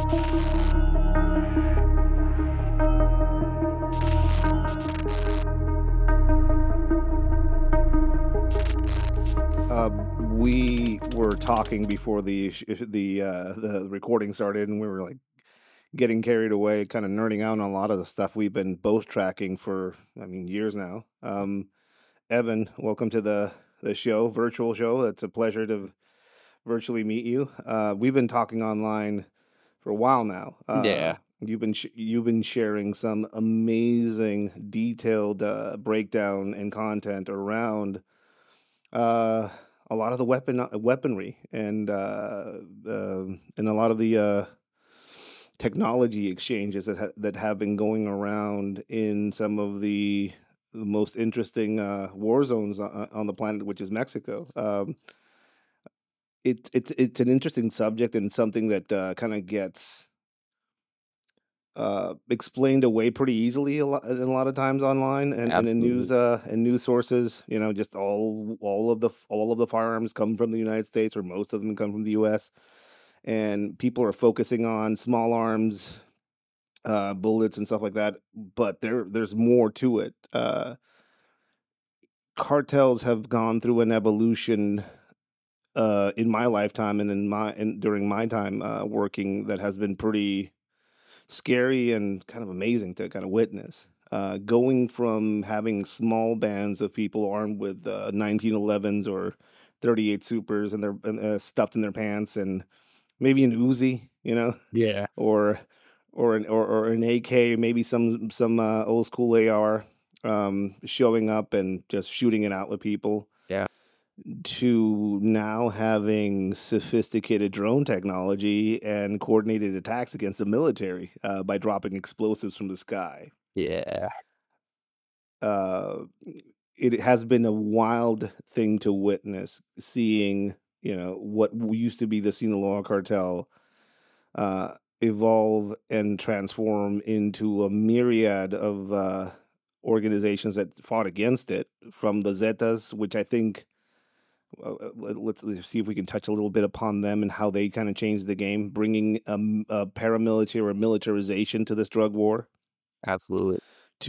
We were talking before the recording started, and we were like getting carried away, kind of nerding out on a lot of the stuff we've been both tracking for, years now. Evan, welcome to the show, virtual show. It's a pleasure to virtually meet you. We've been talking online for a while now. Yeah, You've been sharing some amazing, detailed breakdown and content around uh, a lot of the weaponry and a lot of the technology exchanges that have been going around in some of the most interesting war zones on the planet, which is Mexico. It's an interesting subject and something that kind of gets explained away pretty easily a lot of times online and absolutely. in news sources. You know, just all of the firearms come from the United States, or most of them come from the U.S. And people are focusing on small arms, bullets, and stuff like that. But there's more to it. Cartels have gone through an evolution in my lifetime and during my time working that has been pretty scary and kind of amazing to kind of witness. Going from having small bands of people armed with 1911s or 38 supers and they're stuffed in their pants and maybe an Uzi, Yeah, or or an AK, maybe some old school AR, showing up and just shooting it out with people, yeah, to now having sophisticated drone technology and coordinated attacks against the military by dropping explosives from the sky. yeah, Uh, it has been a wild thing to witness, seeing what used to be the Sinaloa cartel uh, evolve and transform into a myriad of organizations that fought against it, from the Zetas, which I think let's see if we can touch a little bit upon them and how they kind of changed the game, bringing a paramilitary or militarization to this drug war, absolutely.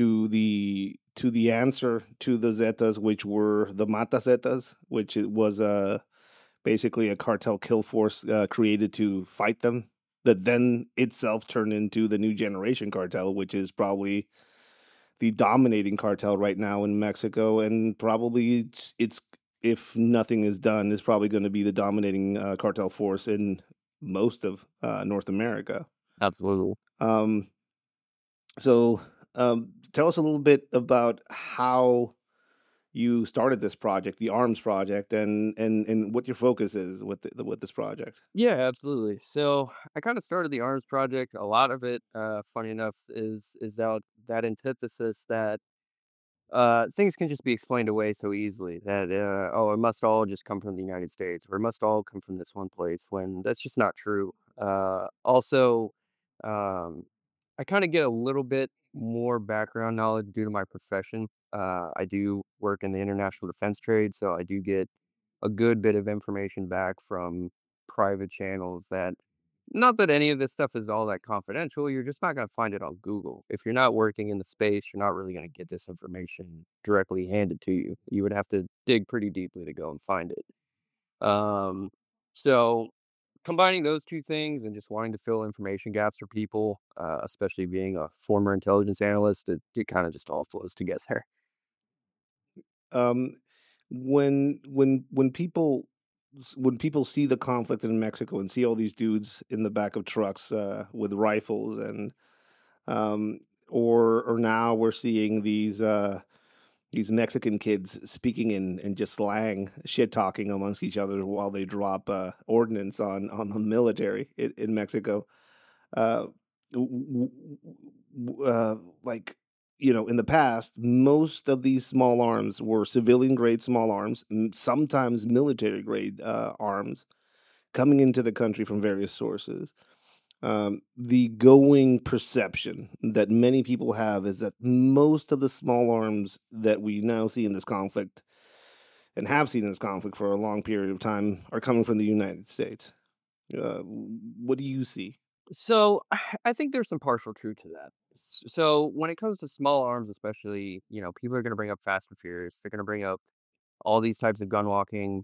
to the answer to the Zetas, which were the Mata Zetas, which it was basically a cartel kill force created to fight them. That then itself turned into the New Generation Cartel, which is probably the dominating cartel right now in Mexico, and probably it's if nothing is done, is probably going to be the dominating cartel force in most of North America. Absolutely. Um, so, tell us a little bit about how you started this project, the Arms Project, and what your focus is with this project. Yeah, absolutely. So I kind of started the Arms Project. A lot of it, funny enough, is that antithesis that things can just be explained away so easily. That oh, it must all just come from the United States, or it must all come from this one place. When that's just not true. Also, um, I kind of get a little bit more background knowledge due to my profession. I do work in the international defense trade, so I do get a good bit of information back from private channels that not that any of this stuff is all that confidential, you're just not gonna find it on Google. If you're not working in the space, you're not really gonna get this information directly handed to you. You would have to dig pretty deeply to go and find it. Um, so combining those 2 things and just wanting to fill information gaps for people, especially being a former intelligence analyst, it kinda just all flows together. Um, when people see the conflict in Mexico and see all these dudes in the back of trucks with rifles, and um, or now we're seeing these Mexican kids speaking in just slang, shit talking amongst each other while they drop ordnance on the military in Mexico. Uh, w- like, in the past, most of these small arms were civilian grade small arms, sometimes military grade arms coming into the country from various sources. The going perception that many people have is that most of the small arms that we now see in this conflict, and have seen in this conflict for a long period of time, are coming from the United States. What do you see? So I think there's some partial truth to that. So when it comes to small arms, especially, people are going to bring up Fast and Furious. They're going to bring up all these types of gun walking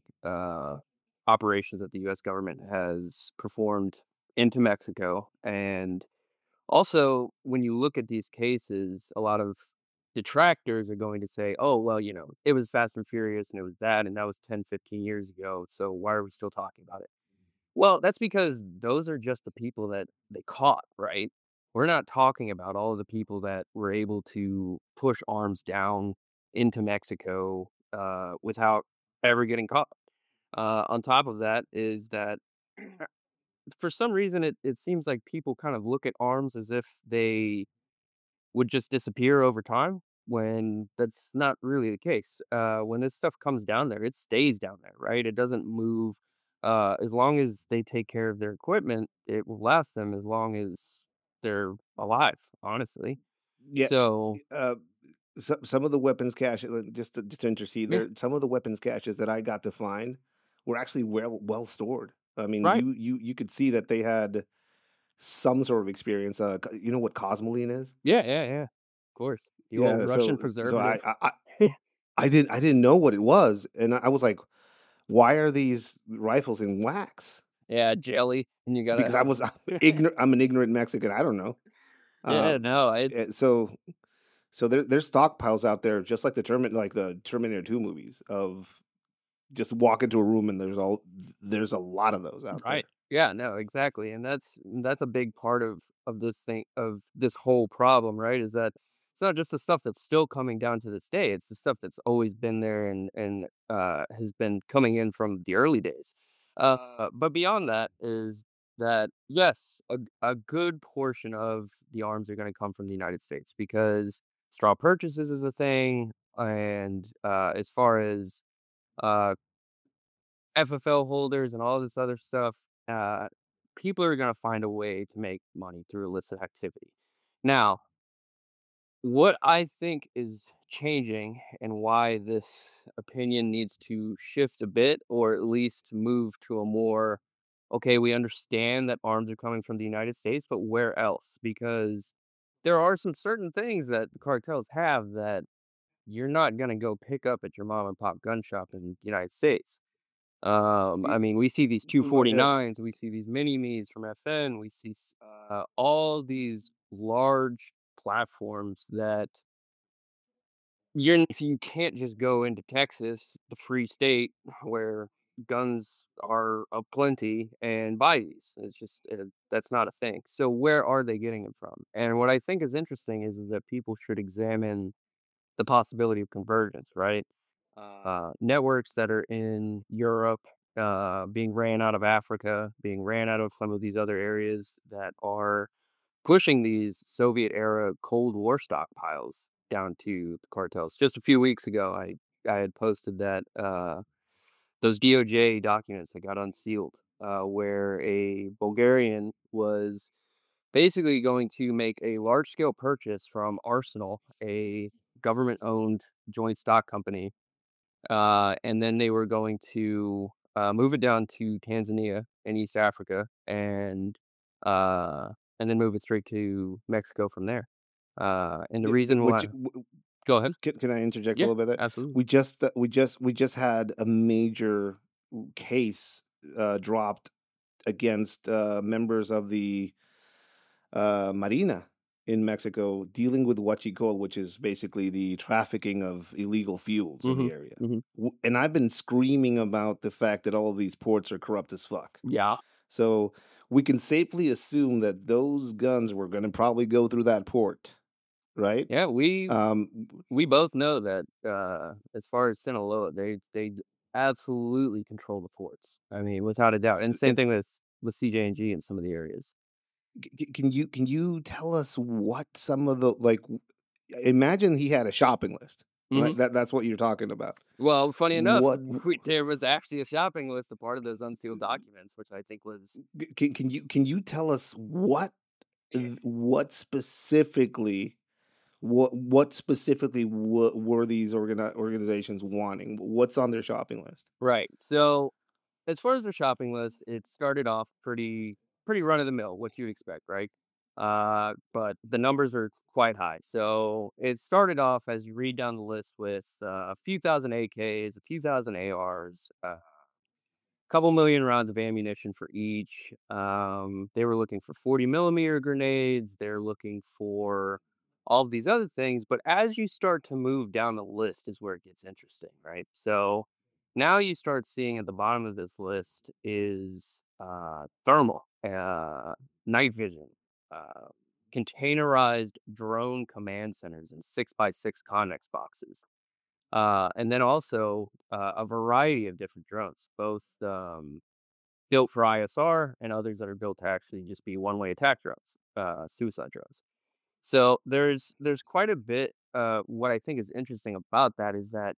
operations that the U.S. government has performed into Mexico. And also, when you look at these cases, a lot of detractors are going to say, oh, well, it was Fast and Furious and it was that, and that was 10, 15 years ago. So why are we still talking about it? Well, that's because those are just the people that they caught, right? We're not talking about all of the people that were able to push arms down into Mexico without ever getting caught. On top of that is that for some reason it seems like people kind of look at arms as if they would just disappear over time when that's not really the case. When this stuff comes down there, it stays down there, right? It doesn't move. As long as they take care of their equipment, it will last them as long as they're alive, honestly. Yeah, So, uh, some of the weapons cache just to intercede yeah, there, some of the weapons caches that I got to find were actually well stored. I mean, right. you could see that they had some sort of experience. You know what cosmoline is? Yeah, yeah, yeah. Of course. The old Yeah, Russian so preservative. I didn't know what it was, and I was like, "Why are these rifles in wax?" Yeah, jelly. And you Because gotta I have. was I'm an ignorant Mexican, I don't know. Yeah, Um, no, it's so there's stockpiles out there just like the Terminator 2 movies of just walk into a room and there's a lot of those out right. there. Yeah, no, exactly, and that's a big part of this whole problem, right? Is that it's not just the stuff that's still coming down to this day, it's the stuff that's always been there and has been coming in from the early days. But beyond that is that, yes, a good portion of the arms are gonna come from the United States because straw purchases is a thing, and, as far as, uh FFL holders and all this other stuff, people are gonna find a way to make money through illicit activity. Now, what I think is changing and why this opinion needs to shift a bit, or at least move to a more, okay, we understand that arms are coming from the United States, but where else? Because there are some certain things that the cartels have that you're not gonna go pick up at your mom and pop gun shop in the United States. Y I mean, we see these li 249s, we see these mini-me's from FN, we see all these large platforms that you can't just go into Texas, the free state where guns are aplenty, and buy these. It's just that's not a thing. So where are they getting it from? And what I think is interesting is that people should examine the possibility of convergence, right? Networks that are in Europe, being ran out of Africa, being ran out of some of these other areas that are pushing these Soviet era Cold War stockpiles down to the cartels. Just a few weeks ago, I had posted that those DOJ documents that got unsealed, where a Bulgarian was basically going to make a large scale purchase from Arsenal, a government owned joint stock company, and then they were going to move it down to Tanzania in East Africa, uh, and then move it straight to Mexico from there. And the the reason which why, go ahead. can I interject a Yeah, little bit there? absolutely. We just had a major case, dropped against, members of the Marina in Mexico dealing with huachicol, which is basically the trafficking of illegal fuels in Hmm. the area. Hmm. And I've been screaming about the fact that all of these ports are corrupt as fuck. Yeah, So we can safely assume that those guns were going to probably go through that port, right? yeah. We Um, we both know that as far as Sinaloa, they absolutely control the ports. I mean, without a doubt. And same and thing with CJ&G in some of the areas. can you tell us what some of the like? Imagine he had a shopping list, Hmm. right? That's what you're talking about. Well, funny enough, What there was actually a shopping list a part of those unsealed documents, which I think was can you tell us what specifically were these organizations wanting? What's on their shopping list? right. So, as far as the shopping list, it started off pretty. pretty run of the mill, what you'd expect, right? But the numbers are quite high. So it started off as you read down the list with a few thousand AKs, a few thousand ARs, couple million rounds of ammunition for each. They were looking for 40 millimeter grenades. They're looking for all of these other things. But as you start to move down the list, is where it gets interesting, right? So now you start seeing at the bottom of this list is thermal, night vision, uh, containerized drone command centers, and 6x6 Connex boxes. And then also a variety of different drones, both built for ISR and others that are built to actually just be one-way attack drones, suicide drones. So there's quite a bit. What I think is interesting about that is that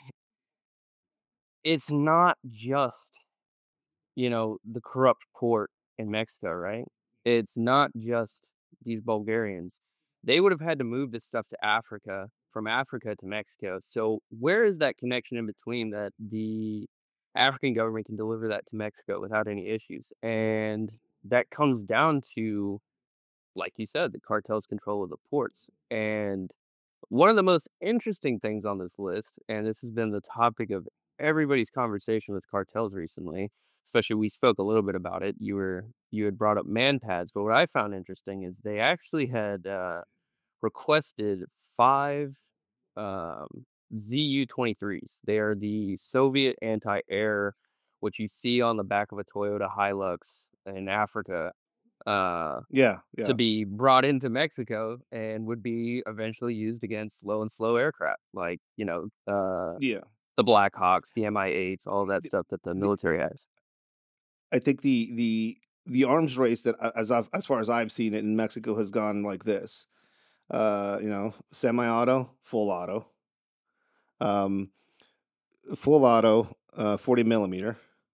it's not just the corrupt port in Mexico, right? It's not just these Bulgarians. They would have had to move this stuff to Africa, from Africa to Mexico. So where is that connection in between that the African government can deliver that to Mexico without any issues? And that comes down to, like you said, the cartel's control of the ports. And one of the most interesting things on this list, and this has been the topic of everybody's conversation with cartels recently, especially we spoke a little bit about it. You had brought up man pads, but what I found interesting is they actually had requested five um, ZU-23s. They are the Soviet anti-air, which you see on the back of a Toyota Hilux in Africa. Uh, Yeah, to yeah, be brought into Mexico and would be eventually used against low and slow aircraft, like, yeah. the Black Hawks, the Mi-8s, all that The, stuff that the the, military has. I think the arms race that as far as I've seen it in Mexico has gone like this. Semi-auto, full auto, um, full auto, 40 millimeter,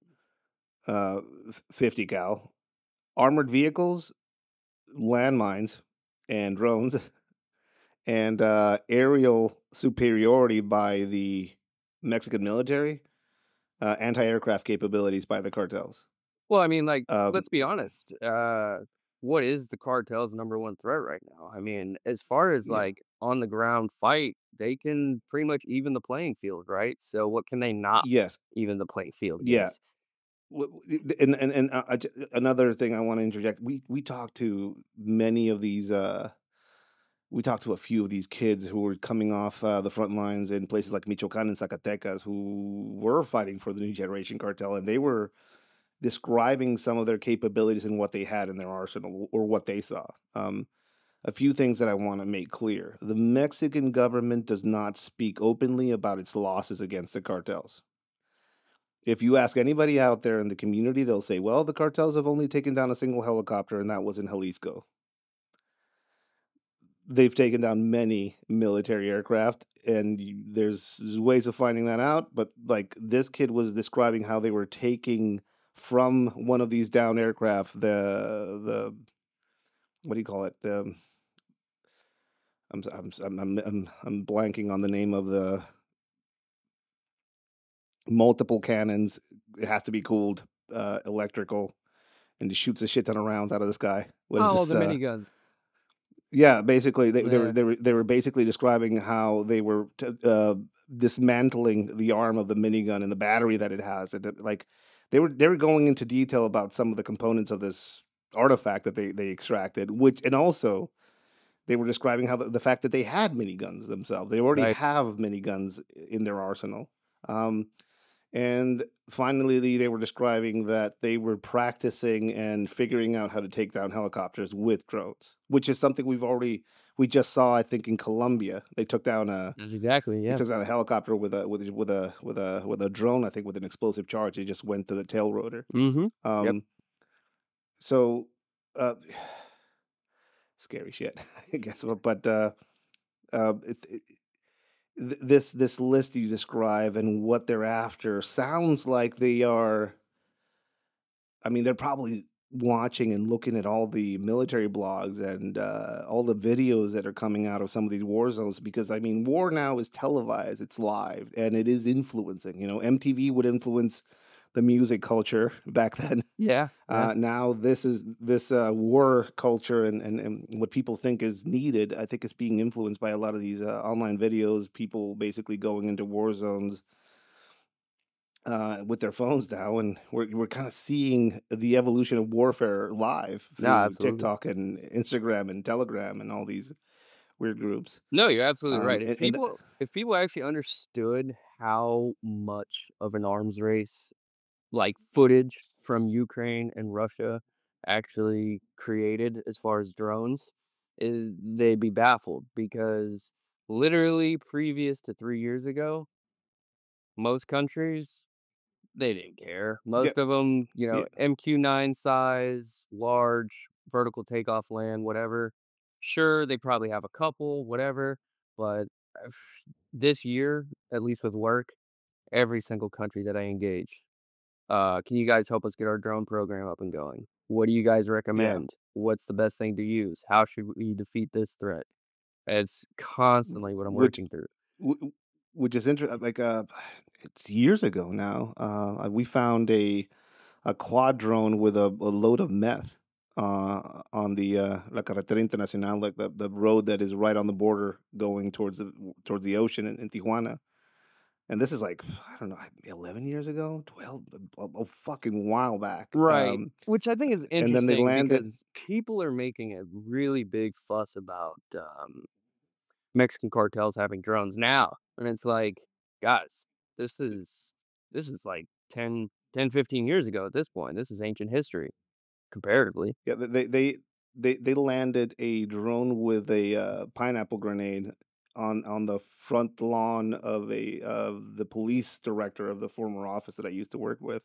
50 cal, armored vehicles, landmines, and drones, and aerial superiority by the Mexican military, anti-aircraft capabilities by the cartels. Well, I mean, like, Um, let's be honest, what is the cartel's number one threat right now? I mean, as far as, yeah, like, on the ground fight, they can pretty much even the playing field, right? So what can they not yes, even the playing field yeah. against? Another thing I want to interject. We talked to many of these. We talked to a few of these kids who were coming off the front lines in places like Michoacan and Zacatecas, who were fighting for the new generation cartel, and they were describing some of their capabilities and what they had in their arsenal or what they saw. A few things that I want to make clear: the Mexican government does not speak openly about its losses against the cartels. If you ask anybody out there in the community, they'll say, well, the cartels have only taken down a single helicopter, and that was in Jalisco. They've taken down many military aircraft, and there's ways of finding that out. But like this kid was describing how they were taking from one of these down aircraft the what do you call it? I'm blanking on the name of the multiple cannons. It has to be cooled, electrical, and he shoots a shit ton of rounds out of the sky. What is Oh, this? the miniguns. Yeah, basically Yeah. they were basically describing how they were dismantling the arm of the minigun and the battery that it has, and like they were going into detail about some of the components of this artifact that they extracted, which and also they were describing how the fact that they had miniguns themselves. They already Right. have miniguns in their arsenal. Um, and finally, they were describing that they were practicing and figuring out how to take down helicopters with drones, which is something we just saw. I think in Colombia, That's exactly, they yeah. took down a helicopter with a drone. I think with an explosive charge. It just went to the tail rotor. Mhm. Yep. Um, so uh, scary shit, I guess. Uh, it, this list you describe and what they're after sounds like they are. I mean, they're probably watching and looking at all the military blogs and all the videos that are coming out of some of these war zones because I mean, war now is televised, it's live, and it is influencing. You know, MTV would influence the music culture back then. Yeah, yeah. Now this is this war culture and what people think is needed. I think it's being influenced by a lot of these online videos. People basically going into war zones with their phones now, and we're kind of seeing the evolution of warfare live No, through absolutely. TikTok and Instagram and Telegram and all these weird groups. No, you're absolutely right. If And people actually understood how much of an arms race, like, footage from Ukraine and Russia actually created as far as drones, they'd be baffled because literally previous to 3 years ago, most countries, they didn't care. yeah, Most of them, yeah, MQ-9 size, large, vertical takeoff land, whatever. Sure, they probably have a couple, whatever, but, this year, at least with work, every single country that I engage, "Can you guys help us get our drone program up and going? What do you guys yeah. recommend? What's the best thing to use? How should we defeat this threat?" It's constantly what I'm Which working through. w- which is interesting. Like it's years ago now. We found a quad drone with a load of meth on the La Carretera Internacional, like the road that is right on the border going towards the ocean in Tijuana. And this is like I don't know, 11 years ago, 12, a fucking while back. Right, which I think is And then they interesting landed. because people are making a really big fuss about, Mexican cartels having drones now, and it's like, "Guys, this is this is like 10, 15 years ago at this point. This is ancient history comparatively." Yeah, they landed a drone with a pineapple grenade on the front lawn of the police director of the former office that I used to work with.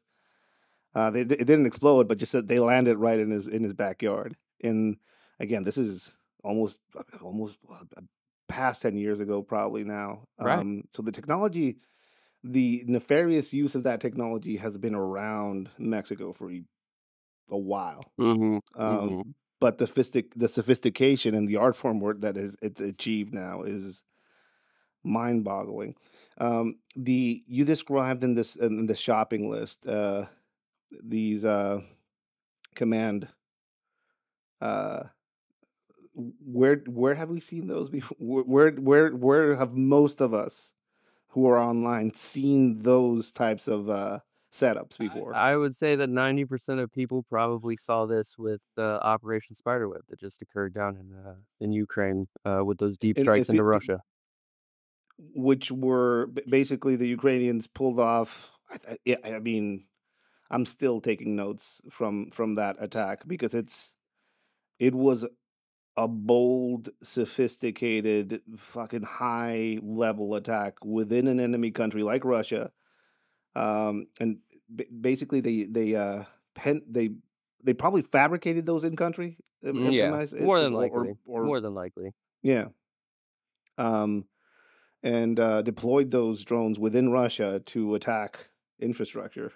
It didn't explode, but just that they landed right in his backyard. And again, this is almost past 10 years ago, probably now. Right. So the technology, the nefarious use of that technology, has been around Mexico for a while. Mhm, Um, mhm. but the sophistication and the art form work that is it's achieved now is mind-boggling. The you described in the shopping list these command uh where have we seen those before? Where have most of us who are online seen those types of setups before? I would say that 90% of people probably saw this with, Operation Spiderweb that just occurred down in Ukraine, with those deep And strikes if into Russia. which were basically the Ukrainians pulled off. I mean, I'm still taking notes from that attack because it was a bold, sophisticated, fucking high level attack within an enemy country like Russia. And basically pen they probably fabricated those in country. Am Yeah, I more than or likely, or more than likely. yeah. Um, and deployed those drones within Russia to attack infrastructure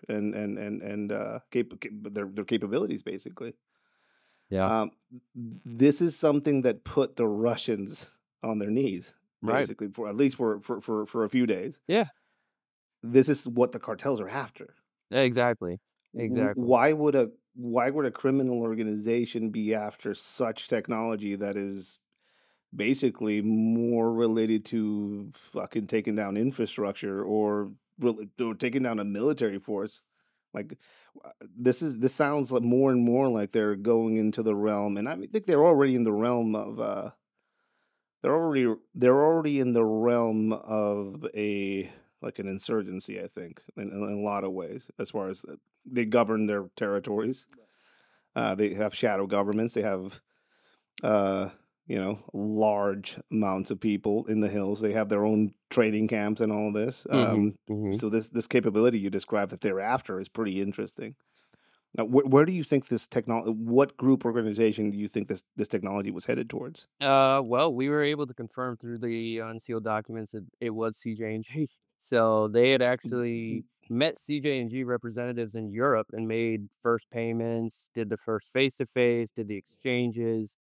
and their capabilities basically. Yeah. Um, this is something that put the Russians on their knees, Right. basically, for at least for a few days. Yeah, This is what the cartels are after. exactly, exactly. Why would a criminal organization be after such technology that is basically more related to fucking taking down infrastructure or taking down a military force? Like this sounds like more and more like they're going into the realm, and think they're already in the realm of they're already in the realm of a like an insurgency. I think in a lot of ways, as far as they govern their territories. They have shadow governments. They have uh, large amounts of people in the hills. They have their own training camps and all this. Mhm, mhm. So this capability you described that they're after is pretty interesting. Now, where do you think this technology? What group organization do you think this technology was headed towards? Well, we were able to confirm through the unsealed documents that it was CJ&G. So they had actually met CJ&G representatives in Europe and made first payments, did the first face to face, did the exchanges.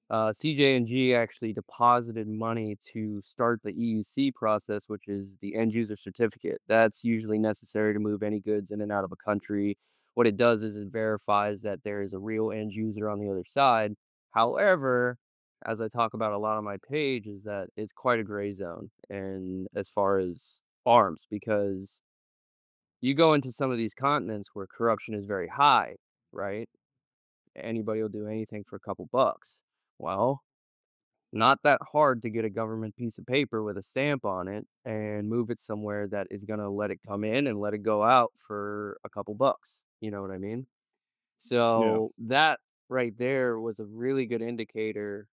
CJ&G actually deposited money to start the EUC process, which is the end user certificate. That's usually necessary to move any goods in and out of a country. What it does is it verifies that there is a real end user on the other side. However, as I talk about a lot on my page, is that it's quite a gray zone and as far as arms, because you go into some of these continents where corruption is very high, right? Anybody will do anything for a couple bucks. Well, not that hard to get a government piece of paper with a stamp on it and move it somewhere that is gonna let it come in and let it go out for a couple bucks, you know what I mean? Yeah. So, that right there was a really good indicator,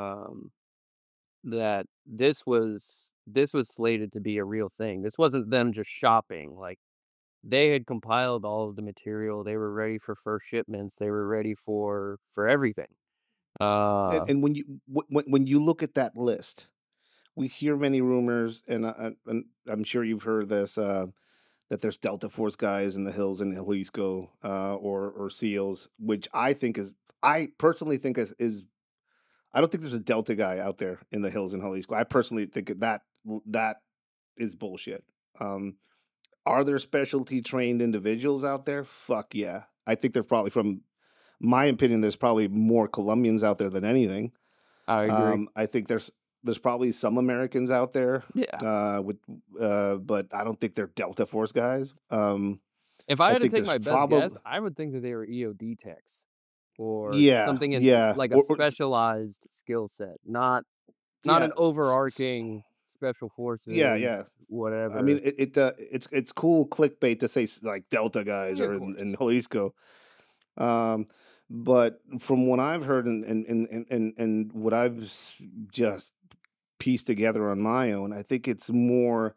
that this was slated to be a real thing. This wasn't them just shopping, like, they had compiled all of the material, they were ready for first shipments, they were ready for everything. And Uh and when you look at that list, we hear many rumors, and I'm sure you've heard this, that there's Delta Force guys in the hills in Jalisco, or SEALs, which I personally think is I don't think there's a Delta guy out there in the hills in Jalisco. I personally think that is bullshit. Um, are there specialty trained individuals out there? Fuck yeah. I think they're probably from my opinion, there's probably more Colombians out there than anything. I agree. I think there's probably some Americans out there, Yeah. with but I don't think they're Delta Force guys. If I I had to think take there's my best guess, probably I would think that they were EOD techs or yeah, something in yeah, like a specialized skill set, not yeah, an overarching special yeah, yeah. forces, I mean, whatever. it's cool clickbait to say like Delta guys Yeah, of are in course. Jalisco. Um, but from what I've heard and what just pieced together on my own, I think it's more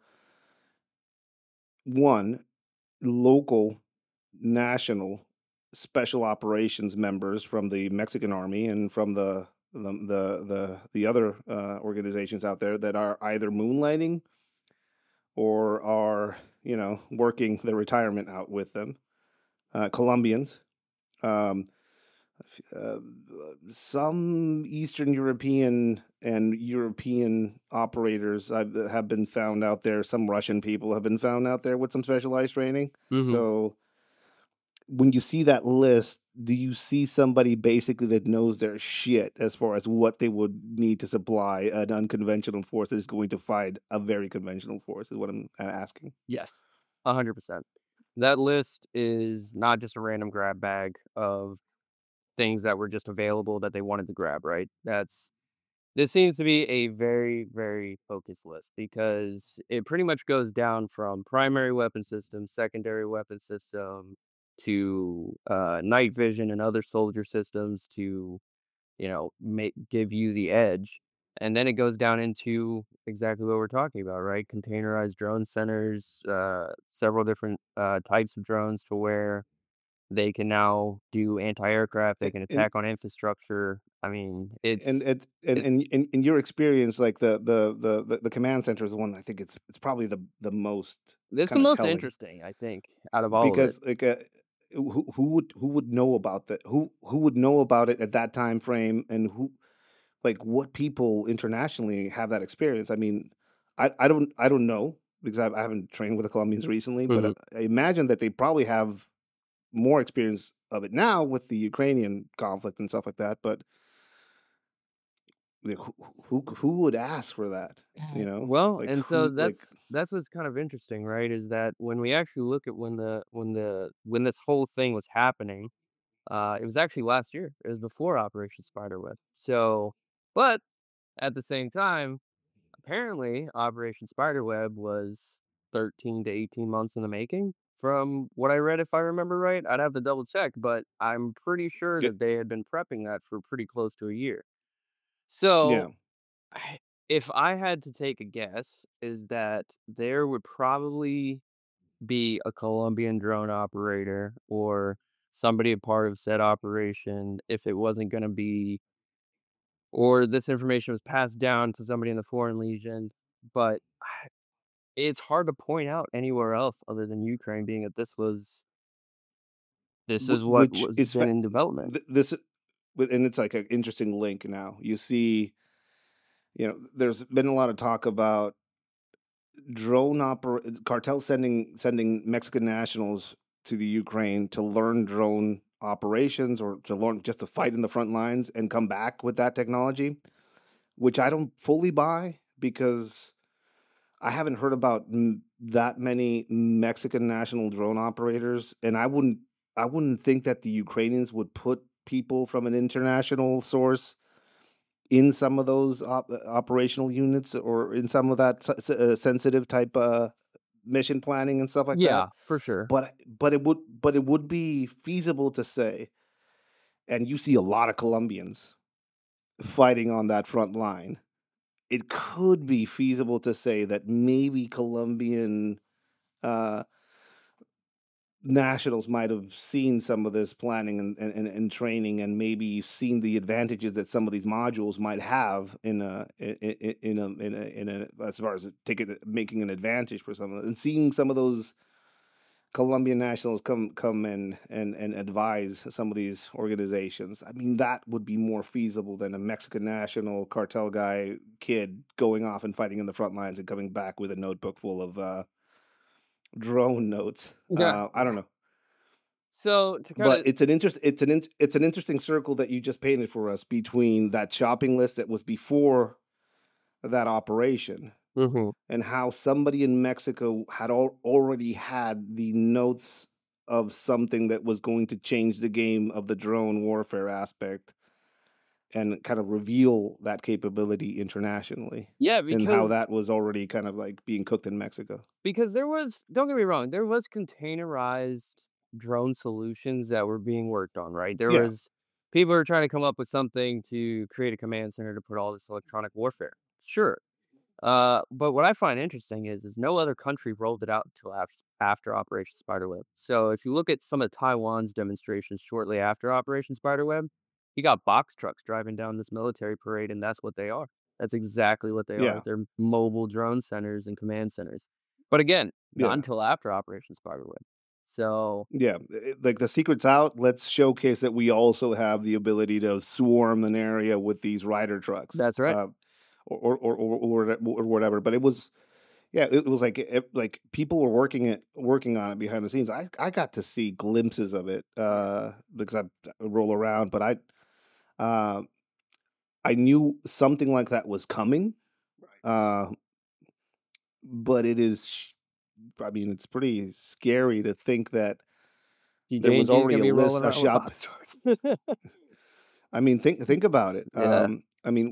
one local, national special operations members from the Mexican army and from the other organizations out there that are either moonlighting or are working their retirement out with them. Colombians, um, uh, some Eastern European and European operators have been found out there. Some Russian people have been found out there with some specialized training. Mhm. So when you see that list, do you see somebody basically that knows their shit as far as what they would need to supply an unconventional force that is going to fight a very conventional force? Is what I'm asking. Yes. 100%. That list is not just a random grab bag of things that were just available that they wanted to grab, right? This seems to be a very, very focused list because it pretty much goes down from primary weapon system, secondary weapon system, to night vision and other soldier systems to, give you the edge. And then it goes down into exactly what we're talking about, right? Containerized drone centers, several different types of drones to where they can now do anti-aircraft, they can And attack on infrastructure. I mean, and and and it and in your experience, like the command center is the one I think it's probably the most it's the kind of most telling interesting, I think, out of all of it. because like who would know about that who would know about it at that time frame and who like what people internationally have that experience. I mean, I don't know because I haven't trained with the Colombians recently, but Mhm. I imagine that they probably have more experience of it now with the Ukrainian conflict and stuff like that. But like, who would ask for that? Well, Like and so who like that's what's kind of interesting, right? Is that when we actually look at when this whole thing was happening, it was actually last year. It was before Operation Spiderweb. So, but at the same time, apparently Operation Spiderweb was 13 to 18 months in the making. From what I read, if I remember right, I'd have to double check, but I'm pretty sure yeah, that they had been prepping that for pretty close to a year. yeah. So, I if I had to take a guess, is that there would probably be a Colombian drone operator or somebody a part of said operation if it wasn't gonna be or this information was passed down to somebody in the Foreign Legion, but it's hard to point out anywhere else other than Ukraine being that this is what Which was is been in development. this. and it's like an interesting link now. You see, there's been a lot of talk about cartels sending Mexican nationals to the Ukraine to learn drone operations or to learn just to fight in the front lines and come back with that technology, which I don't fully buy because I haven't heard about that many Mexican national drone operators, and I wouldn't think that the Ukrainians would put people from an international source in some of those operational units or in some of that sensitive type mission planning and stuff like that. Yeah, for sure. But it would be feasible to say, and you see a lot of Colombians fighting on that front line. It could be feasible to say that maybe Colombian uh, nationals might have seen some of this planning and training, and maybe seen the advantages that some of these modules might have in a as far as making an advantage for some of them, and seeing some of those Colombian nationals come and advise some of these organizations. I mean, that would be more feasible than a Mexican national cartel guy kid going off and fighting in the front lines and coming back with a notebook full of drone notes. Yeah. I don't know, So to kind but of it's an interesting circle that you just painted for us between that shopping list that was before that operation Mhm. and how somebody in Mexico had already had the notes of something that was going to change the game of the drone warfare aspect and kind of reveal that capability internationally, Yeah, and how because that was already kind of like being cooked in Mexico. there was, don't get me wrong, there was containerized drone solutions that were being worked on, right? There Yeah, was people were trying to come up with something to create a command center to put all this electronic warfare. Sure. But what I find interesting is no other country rolled it out until after Operation Spiderweb. So if you look at some of Taiwan's demonstrations shortly after Operation Spiderweb, you got box trucks driving down this military parade, and that's what they are. That's exactly what they are. yeah, They're mobile drone centers and command centers. But again, not yeah. until after Operation Spiderweb. So Yeah, like the secret's out. Let's showcase that we also have the ability to swarm an area with these rider trucks, that's right. or whatever. But it was, yeah, it was like like people were working on it behind the scenes. I got to see glimpses of it because I roll around, but uh, I knew something like that was coming. Uh, but it is, I mean, it's pretty scary to think that there was DJG is already gonna a be list, rolling a around with shop. box trucks. I mean, think about it. Yeah. I mean,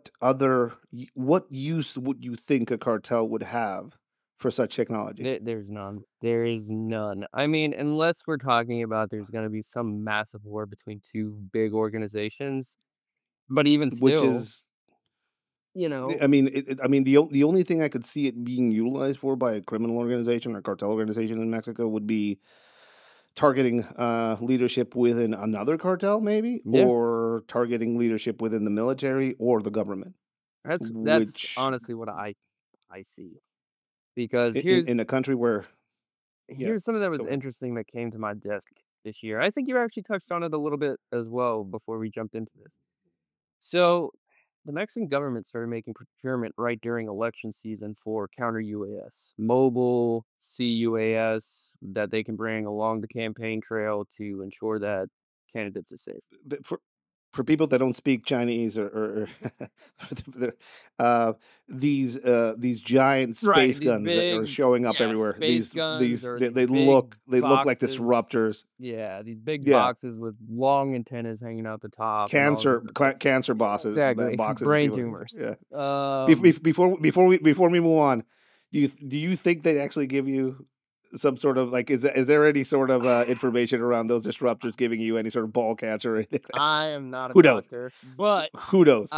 what use would you think a cartel would have for such technology? There's none. There is none. I mean, unless we're talking about there's gonna be some massive war between 2 big organizations, but even Which still, is, you know. I mean, I mean, the only thing I could see it being utilized for by a criminal organization or cartel organization in Mexico would be targeting leadership within another cartel, maybe, Yeah, or targeting leadership within the military or the government. that's Which honestly what I see. Because in a country where, yeah, here's something that was go ahead. interesting that came to my desk this year. I think you actually touched on it a little bit as well before we jumped into this. So, the Mexican government started making procurement right during election season for counter UAS, mobile CUAS that they can bring along the campaign trail to ensure that candidates are safe. But for people that don't speak Chinese or the- uh, these giant Right, space guns that are showing up yeah, everywhere. space guns or these They big look like boxes. disruptors. Yeah, these big Yeah, boxes with long antennas hanging out the top and all this stuff. cancer Yeah, exactly. boxes. Brain People, tumors. yeah. Um, Before we move on, do you think they actually give you some sort of like is there any sort of information around those disruptors giving you any sort of ball cancer or anything? I am not a Who knows? doctor, but Who knows?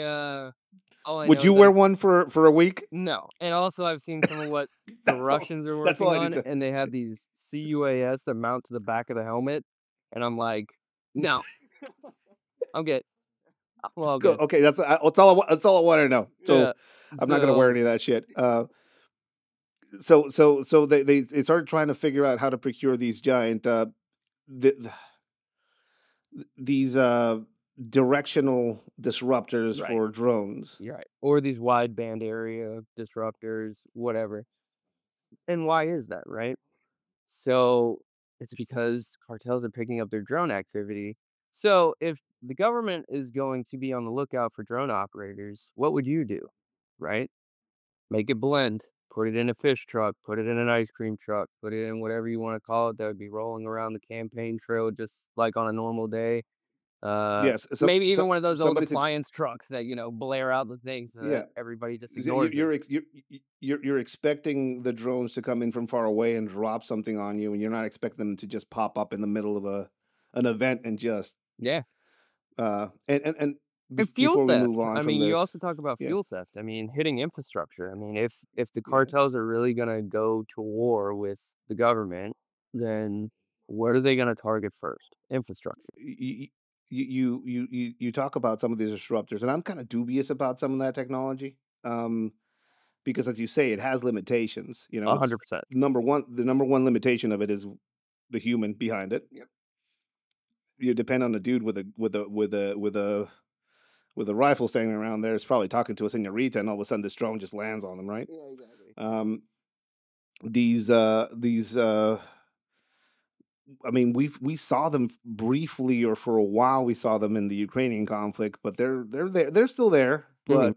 all I Would know you is wear I've one for a week? no, and also I've seen some of what the That's all. Russians are That's all working I need on, to. and they have these CUAS that mount to the back of the helmet, and I'm like, "No, I'm good. I'm all Go. good." Okay, that's all I want to know. Yeah. So I'm not gonna wear So any of that shit. So they started trying to figure out how to procure these giant th- these directional disruptors Right. for drones. You're right. Or these wide band area disruptors, whatever. And why is that, right? So it's because cartels are picking up their drone activity. So if the government is going to be on the lookout for drone operators, what would you do? Right? Make it blend, put it in a fish truck, put it in an ice cream truck, put it in whatever you want to call it that would be rolling around the campaign trail just like on a normal day. Yes, Maybe even one of those old somebody's appliance trucks that, blare out the things so that yeah. everybody just You- ignores it. You're ex- you're expecting the drones to come in from far away and drop something on you, and you're not expecting them to just pop up in the middle of a an event and just Yeah. and And fuel before we move theft. on I from mean, you this, also talk about yeah, fuel theft. I mean, hitting infrastructure. I mean, if the yeah, cartels are really gonna go to war with the government, then what are they gonna target first? Infrastructure. you you talk about some of these disruptors, and I'm kind of dubious about some of that technology, um, because as you say, it has limitations. You know, it's 100%. number one. The number one limitation of it is the human behind it. Yep. You depend on a dude with a rifle standing around there. It's probably talking to a senorita, and all of a sudden this drone just lands on them, right? Yeah, exactly. Um, these I mean, we saw them briefly, or for a while we saw them in the Ukrainian conflict, but they're there, they're still there. Mhm. But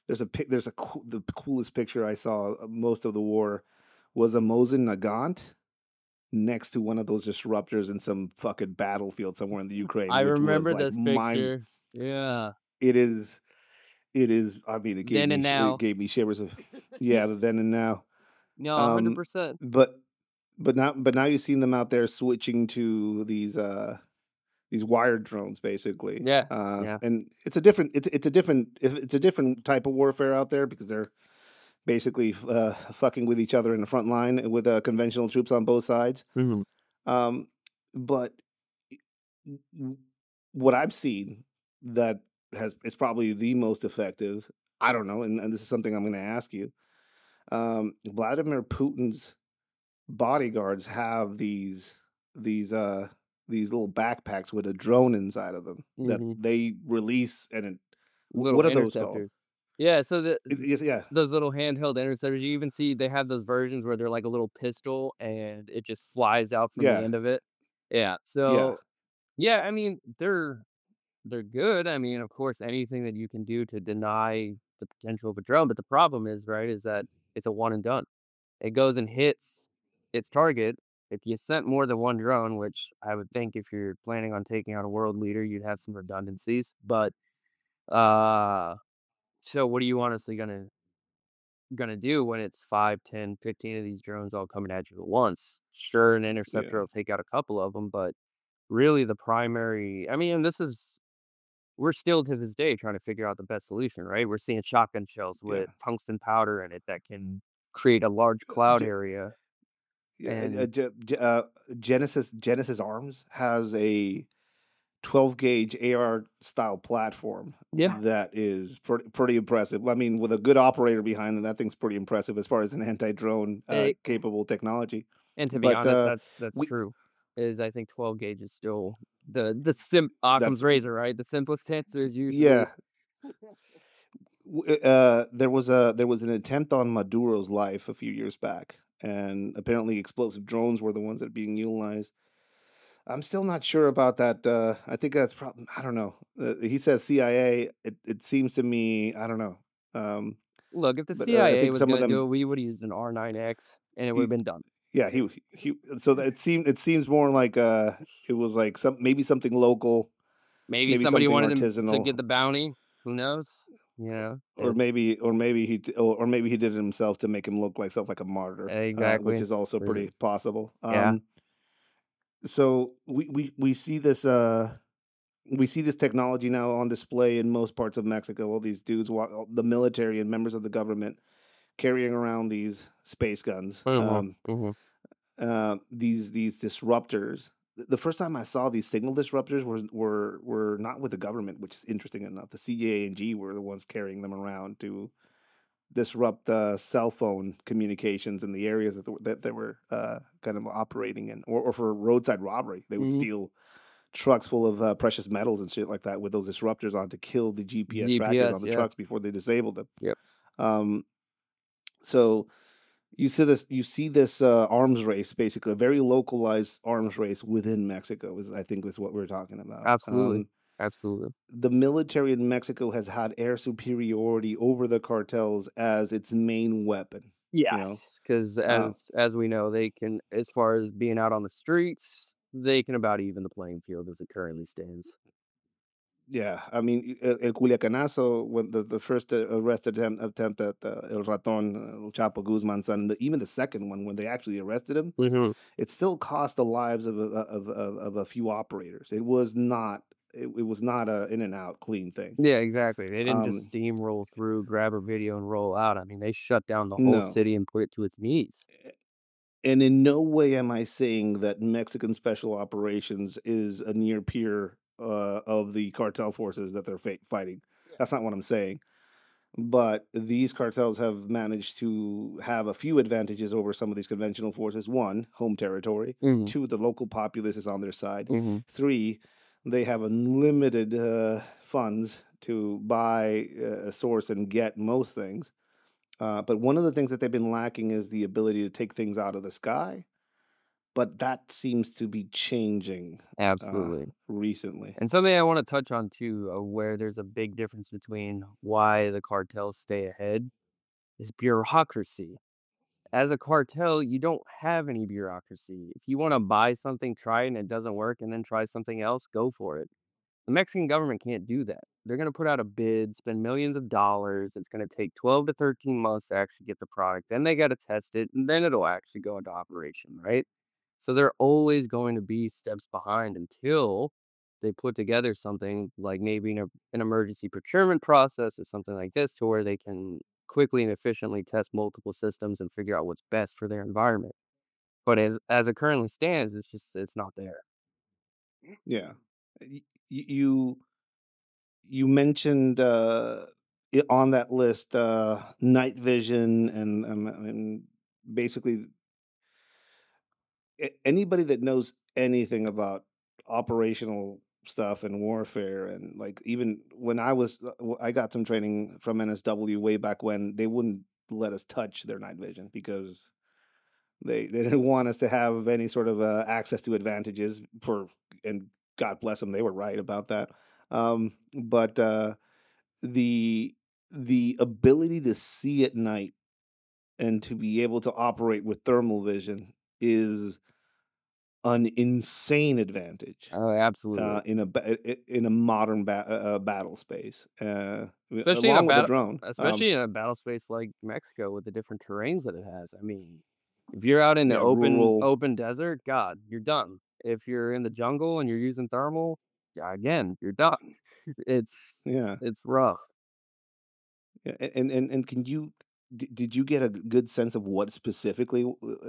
the coolest picture I saw most of the war was a Mosin Nagant next to one of those disruptors in some fucking battlefield somewhere in the Ukraine, I which was remember like this mind. picture. Yeah. It is. It is. I mean, Then and it now. gave me shivers of, yeah, the then and now. No, Um, 100%. but but now you've seen them out there switching to these wired drones, basically. Yeah. Yeah. And it's a different it's a different type of warfare out there because they're basically fucking with each other in the front line with conventional troops on both sides. Mhm. Um, but w- what I've seen that has is probably the most effective. I don't know, and this is something I'm going to ask you. Vladimir Putin's bodyguards have these uh these little backpacks with a drone inside of them that Mhm. they release, and Little what are those called? interceptors. Yeah, so Yes, yeah, those little handheld interceptors, you even see they have those versions where they're like a little pistol and it just flies out from the yeah, end of it. Yeah, yeah, so, yeah, I mean, they're good. I mean, of course, anything that you can do to deny the potential of a drone, but the problem is, right, is that it's a one and done. It goes and hits its target. If you sent more than one drone, which I would think if you're planning on taking out a world leader, you'd have some redundancies, but, uh, so what are you honestly gonna do when it's 5, 10, 15 of these drones all coming at you at once? Sure, an interceptor yeah, will take out a couple of them, but really the primary I mean, this is we're still to this day trying to figure out the best solution, right? We're seeing shotgun shells yeah. with tungsten powder in it that can create a large cloud Ge- area, yeah, and Genesis Arms has a 12 gauge AR style platform yeah, that is pretty impressive. I mean, with a good operator behind it, that thing's pretty impressive as far as an anti drone it capable technology. and to be But honest, that's we true, is I think 12 gauge is still the Occam's that's razor, right? The simplest answer is usually yeah. There was an attempt on Maduro's life a few years back, and apparently explosive drones were the ones that are being utilized. I'm still not sure about that. I think that's probably I don't know. He says CIA. It seems to me I don't know. Um, look, if the but I CIA think was some of gonna do it, them. we would've used an R9X and it would've He, been done. yeah, he. So that it seems more like it was like maybe something local, Maybe maybe somebody something wanted him to artisanal, get the bounty, who knows? It's or maybe he did it himself to make him look like like a martyr, which exactly. is also There's pretty possible. yeah. So we see this technology now on display in most parts of Mexico. All these dudes, the military and members of the government, carrying around these space guns, Mhm, mhm. these disruptors. The first time I saw these signal disruptors were not with the government, which is interesting enough. The CANG were the ones carrying them around to disrupt cell phone communications in the areas that they were kind of operating in, or for roadside robbery. They would Mhm. steal trucks full of precious metals and shit like that with those disruptors on to kill the GPS trackers on GPS, the yeah. trucks before they disabled them. Yep. Um, so you see this arms race, basically a very localized arms race within Mexico. Is I think is what we're talking about. Absolutely. Absolutely. The military in Mexico has had air superiority over the cartels as its main weapon. You know, Yes, because uh, as we know, they can as far as being out on the streets, they can about even the playing field as it currently stands. yeah. I mean, El Culiacanazo, when the first arrest attempt at El Raton, El Chapo Guzman's son, even the second one when they actually arrested him, Mhm. it still cost the lives of a few operators. It was not a in and out clean thing. Yeah, exactly. They didn't just Um, steamroll through, grab a video, and roll out. I mean, they shut down the whole no. city and put it to its knees. And in no way am I saying that Mexican special operations is a near peer of the cartel forces that they're fighting. Yeah. That's not what I'm saying. But these cartels have managed to have a few advantages over some of these conventional forces. One, home territory. Mhm. Two, the local populace is on their side. Mhm. Three, they have unlimited funds to buy, source, and get most things. But one of the things that they've been lacking is the ability to take things out of the sky. But that seems to be changing uh, Absolutely. recently. And something I wanna touch on too, where there's a big difference between why the cartels stay ahead is bureaucracy. As a cartel, you don't have any bureaucracy. If you wanna buy something, try it, and it doesn't work, and then try something else, go for it. The Mexican government can't do that. They're gonna put out a bid, spend millions of dollars. It's gonna take 12 to 13 months to actually get the product. Then they gotta test it, and then it'll actually go into operation, right? So they're always going to be steps behind until they put together something like maybe an emergency procurement process or something like this to where they can quickly and efficiently test multiple systems and figure out what's best for their environment. But as it currently stands, it's not there. Yeah. You you mentioned on that list night vision and basically anybody that knows anything about operational stuff and warfare and like even when I got some training from NSW way back when they wouldn't let us touch their night vision because they didn't want us to have any sort of access to advantages for and God bless them, they were right about that. But the the ability to see at night and to be able to operate with thermal vision is an insane advantage Oh, absolutely. in a modern battle space, Especially in a along with the battle drone. especially in a battle space like Mexico with the different terrains that it has. I mean, if you're out in the Yeah, rural. open desert, god, you're done. If you're in the jungle and you're using thermal, yeah, again, you're done. It's Yeah, it's rough. yeah, and can you did you get a good sense of what specifically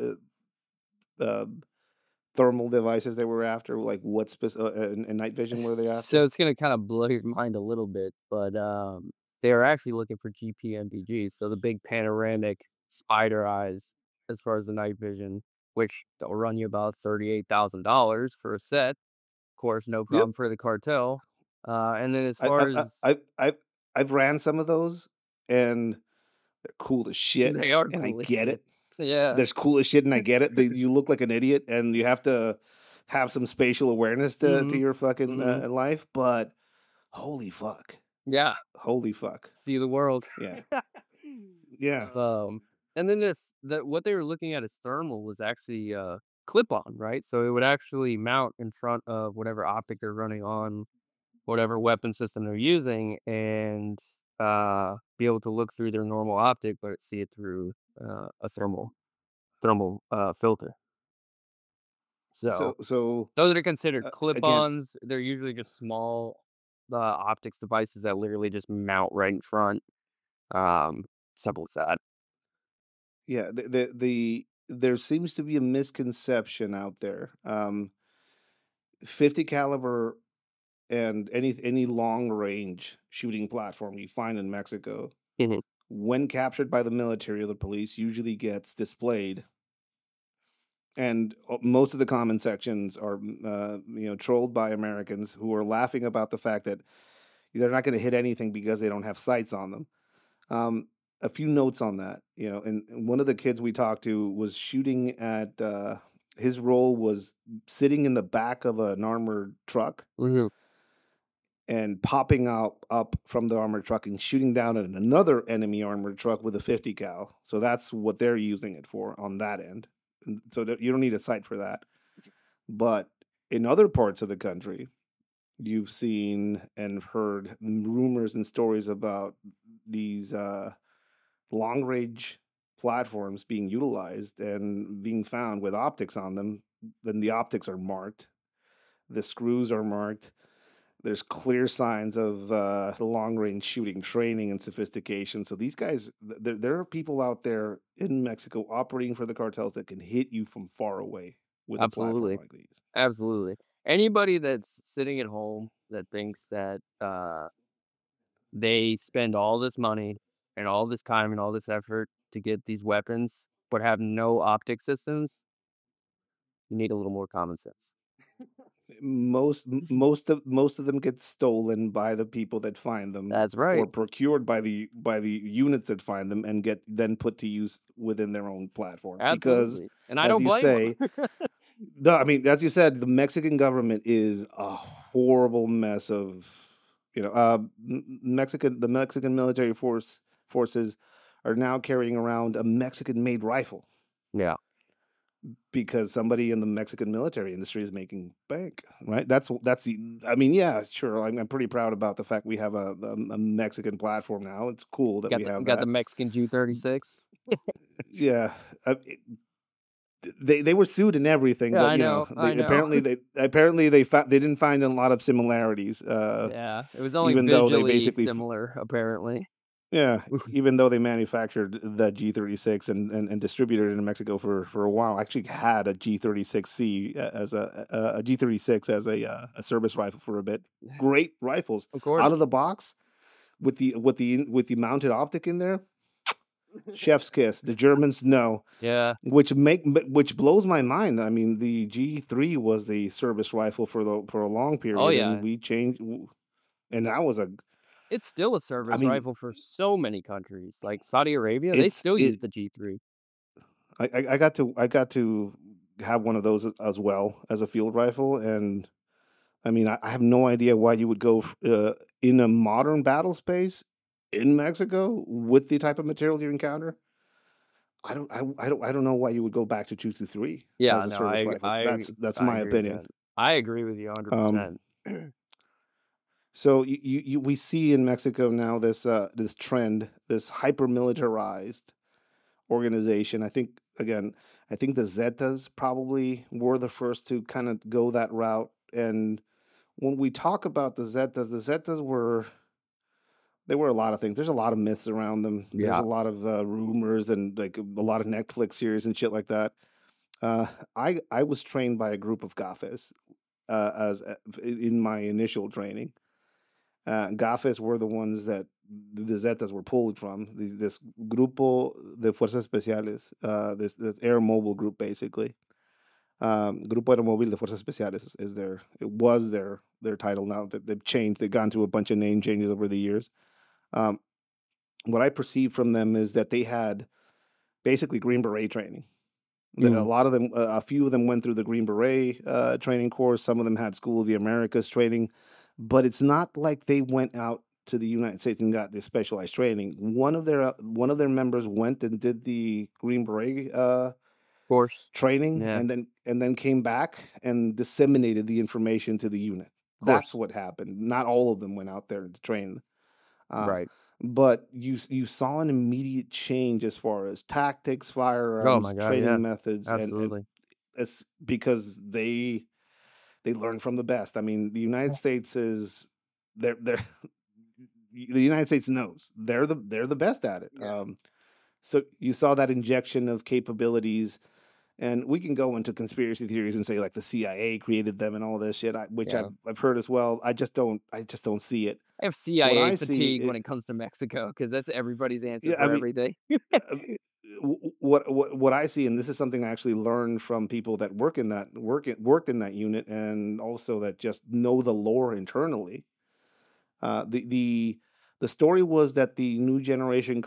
uh, thermal devices they were after? Like what and night vision were they So after? it's gonna kinda blow your mind a little bit, but, they are actually looking for GPMBGs, so the big panoramic spider eyes as far as the night vision, which they'll run you about $38,000 for a set. Of course, no Yep. problem for the cartel. And then as far as I've ran some of those, and they're cool as shit, they are and I cool as get shit. it. Yeah. There's cool as shit, and I get it. You look like an idiot, and you have to have some spatial awareness to Mhm. your fucking Mhm. life. But holy fuck, Yeah. holy fuck, See the world. yeah, yeah, Um, and then what they were looking at as thermal was actually, clip-on, right? So it would actually mount in front of whatever optic they're running on, whatever weapon system they're using, and, be able to look through their normal optic, but see it through, a thermal filter. So, so those are considered again, clip-ons. They're usually just small, optics devices that literally just mount right in front. Um, Simple as that. yeah, there seems to be a misconception out there. 50 caliber and any long range shooting platform you find in Mexico, Mhm. when captured by the military or the police, usually gets displayed and most of the comment sections are trolled by Americans who are laughing about the fact that they're not going to hit anything because they don't have sights on them. Um, a few notes on that, and one of the kids we talked to was shooting at. His role was sitting in the back of an armored truck Mhm. and popping out up from the armored truck and shooting down at another enemy armored truck with a 50 cal. So that's what they're using it for on that end. And so you don't need a sight for that. But in other parts of the country, you've seen and heard rumors and stories about these long range platforms being utilized and being found with optics on them. Then the optics are marked, the screws are marked. There's clear signs of long range shooting training and sophistication. So these guys, there are people out there in Mexico operating for the cartels that can hit you from far away with a platform Absolutely. like these. Absolutely. Anybody that's sitting at home that thinks that, they spend all this money and all this time and all this effort to get these weapons, but have no optic systems, you need a little more common sense. Most of them get stolen by the people that find them, That's or right. procured by the units that find them and get then put to use within their own platform. Because, Absolutely. And I as don't you blame say, them. no, I mean, as you said, the Mexican government is a horrible mess of, the Mexican military forces are now carrying around a Mexican-made rifle Yeah. because somebody in the Mexican military industry is making bank, right? I mean, yeah, sure. I'm pretty proud about the fact we have a Mexican platform now. It's cool that we have Got the that. Mexican Ju-36. Yeah, they were sued and everything, Yeah, but I they know. they didn't find a lot of similarities. Yeah, it was only Even though they visually basically similar, apparently. yeah, even though they manufactured the G36 and distributed it in Mexico for a while, actually had a G36C as a G36 as a service rifle for a bit. Great rifles Of out of course. the box with the mounted optic in there. Chef's kiss. The Germans know, Yeah. which blows my mind. I mean, the G3 was the service rifle for a long Oh, period, and yeah. we changed, and that was a. It's still a I service mean, rifle for so many countries, like Saudi Arabia, they it's still it. use the G3. I got to have one of those as well as a field rifle, and I mean, I have no idea why you would go in a modern battle space in Mexico with the type of material you encounter. I don't know why you would go back to 223 Yeah, as a no, service rifle. That's I my agree with opinion. that. I agree with you Um, 100%. so we see in Mexico now this trend, this hyper militarized organization. I think the Zetas probably were the first to kind of go that route. And when we talk about the Zetas were they were a lot of things. There's a lot of myths around them. There's Yeah, a lot of rumors and like a lot of Netflix series and shit like that. Uh, I was trained by a group of Gafes as in my initial training. Gafes were the ones that the Zetas were pulled from. This Grupo de Fuerzas Especiales, this air mobile group, basically. Grupo Aeromóvil de Fuerzas Especiales it was their title now. They've changed. They've gone through a bunch of name changes over the years. Um, what I perceived from them is that they had basically Green Beret training. A mhm, lot of them, a few of them went through the Green Beret training course. Some of them had School of the Americas training, but it's not like they went out to the United States and got this specialized training. One of their members went and did the Green Beret of course. training, Yeah, and then came back and disseminated the information to the unit. of That's course. what happened. Not all of them went out there to train. Uh, Right. but you saw an immediate change as far as tactics, Oh firearms, my god, yeah. training methods, and Absolutely. it's because they learn from the best. I mean, the United States is they're the United States knows they're the best at it. Yeah. So you saw that injection of capabilities, and we can go into conspiracy theories and say like the CIA created them and all this shit, which Yeah. I've heard as well. I just don't see it. I have What CIA I see fatigue when it, it comes to Mexico because that's everybody's answer yeah, I for mean, everything. what I see, and this is something I actually learned from people that worked in that unit, and also that just know the lore internally. The story was that the new generation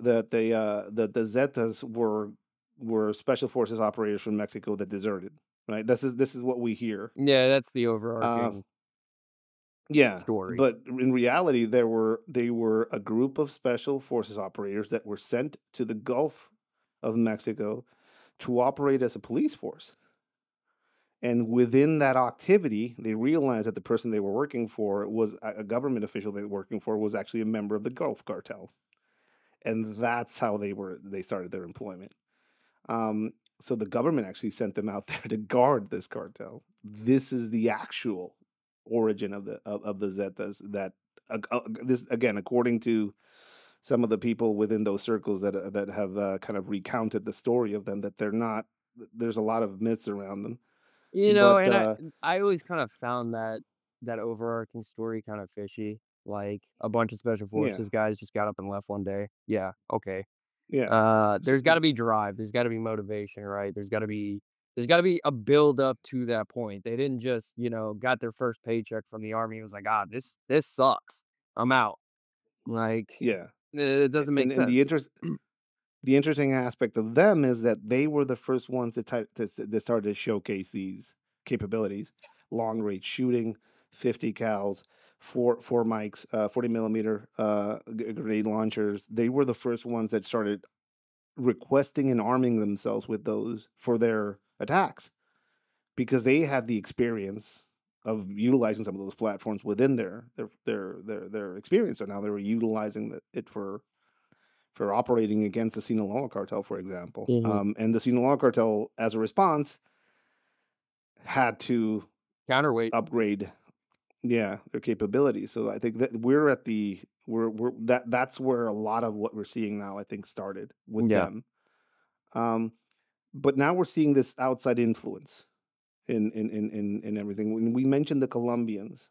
the Zetas were special forces operators from Mexico that deserted. Right. This is what we hear. Yeah, that's the Uh, overarching yeah, story. but in reality, they were a group of special forces operators that were sent to the Gulf of Mexico to operate as a police force. And within that activity, they realized that the person they were working for was a government official they were working for was actually a member of the Gulf cartel, and that's how they started their employment. Um, so the government actually sent them out there to guard this cartel. This is the actual origin of the Zetas. This again, according to some of the people within those circles that have kind of recounted the story of them, that they're not. There's a lot of myths around them, but And I always kind of found that overarching story kind of fishy. Like a bunch of special yeah, forces guys just got up and left one day. Yeah, okay. yeah. There's got to be drive. There's got to be motivation, right? There's got to be a build up to that point. They didn't just got their first paycheck from the army. It was like, ah, this sucks. I'm out. Like Yeah, it doesn't make and sense. the interesting aspect of them is that they were the first ones that started to showcase these capabilities: long range shooting, 50 cals, four mics, 40 millimeter grenade launchers. They were the first ones that started requesting and arming themselves with those for their attacks because they had the experience of utilizing some of those platforms within their experience. So now they were utilizing it for operating against the Sinaloa cartel, for example. Mhm. And the Sinaloa cartel, as a response, had to Counterweight. upgrade, yeah, their capabilities. So I think that we're that's where a lot of what we're seeing now, I think, started with Yeah. them. Um, but now we're seeing this outside influence in everything. When we mentioned the Colombians,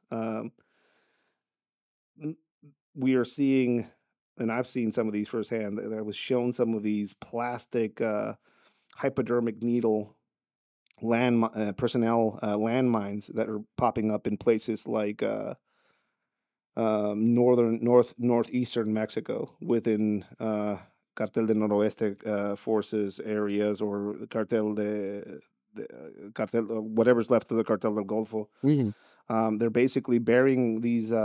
we are seeing, and I've seen some of these firsthand. That I was shown some of these plastic hypodermic needle personnel landmines that are popping up in places like northeastern Mexico within Cartel de Noroeste forces areas, or Cartel, whatever's left of the Cartel del Golfo. Mhm. They're basically burying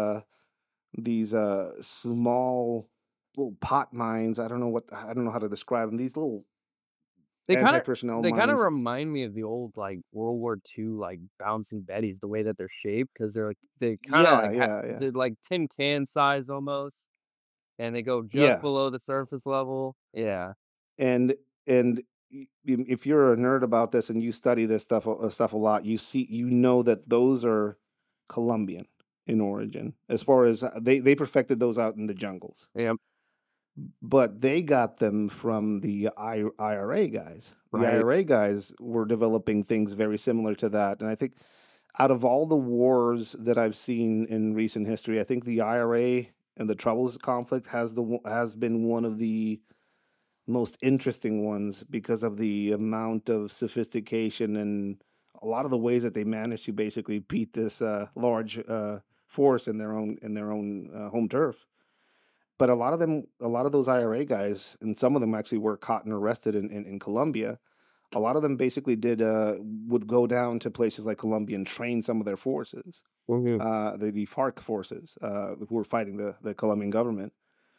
these small little pot mines. I don't know how to describe them. These little anti-personnel They kinda mines. remind me of the old, like, World War II, like, bouncing Bettys, the way that they're shaped, because 'cause they're, like they kinda, Yeah, like, yeah, yeah, they're, like, tin can size almost, and they go just yeah. below the surface level. Yeah. And and if you're a nerd about this and you study this stuff a lot, you know that those are Colombian in origin. As far as they perfected those out in the jungles, Yep. but they got them from the IRA guys. The Right. IRA guys were developing things very similar to that, and I think out of all the wars that I've seen in recent history, I think the IRA and the Troubles conflict has been one of the most interesting ones because of the amount of sophistication and a lot of the ways that they managed to basically beat this large force in their own home turf. But a lot of those IRA guys, and some of them actually were caught and arrested in Colombia. A lot of them basically did would go down to places like Colombia and train some of their forces, Mhm. the FARC forces who were fighting the Colombian government.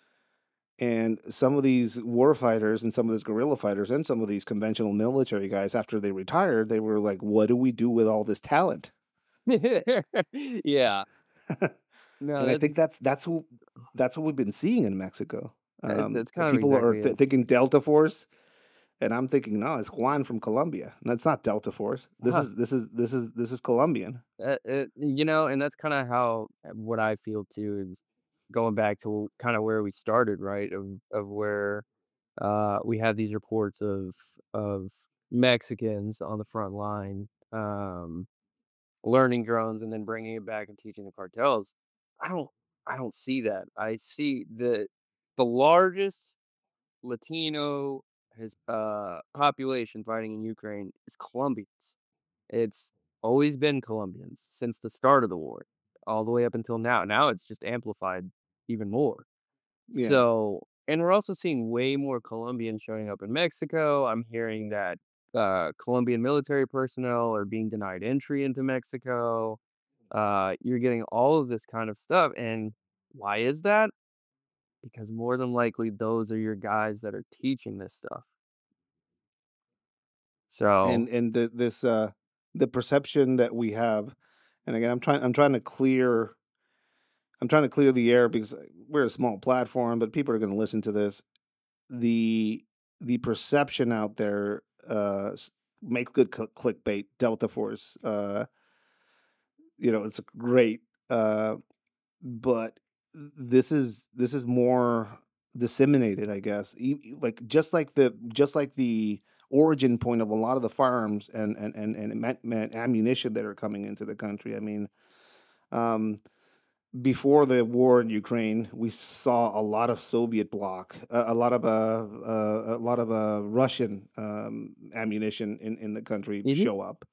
And some of these war fighters and some of these guerrilla fighters and some of these conventional military guys, after they retired, they were like, "What do we do with all this talent?" Yeah. No, And I think that's what we've been seeing in Mexico. that's kind of People are exactly it. thinking Delta Force, and I'm thinking, no, it's Juan from Colombia. That's not Delta Force. Huh. This is Colombian. And that's kinda how what I feel too is going back to kinda where we started, right? Of where, we have these reports of Mexicans on the front line, learning drones and then bringing it back and teaching the cartels. I don't I don't see that. I see the largest Latino, his population fighting in Ukraine is Colombians. It's always been Colombians since the start of the war, all the way up until now. Now it's just amplified even more. Yeah. So, and we're also seeing way more Colombians showing up in Mexico. I'm hearing that Colombian military personnel are being denied entry into Mexico. You're getting all of this kind of stuff. And why is that? Because more than likely, those are your guys that are teaching this stuff. So, And the perception that we have, and again, I'm trying to clear the air because we're a small platform, but people are going to listen to this. The the perception out there, make good clickbait. Delta Force, it's great, but this is more disseminated, I guess. Like just like the origin point of a lot of the firearms and ammunition that are coming into the country. I mean, um, before the war in Ukraine, we saw a lot of Soviet bloc, a lot of Russian ammunition in the country mhm. show up.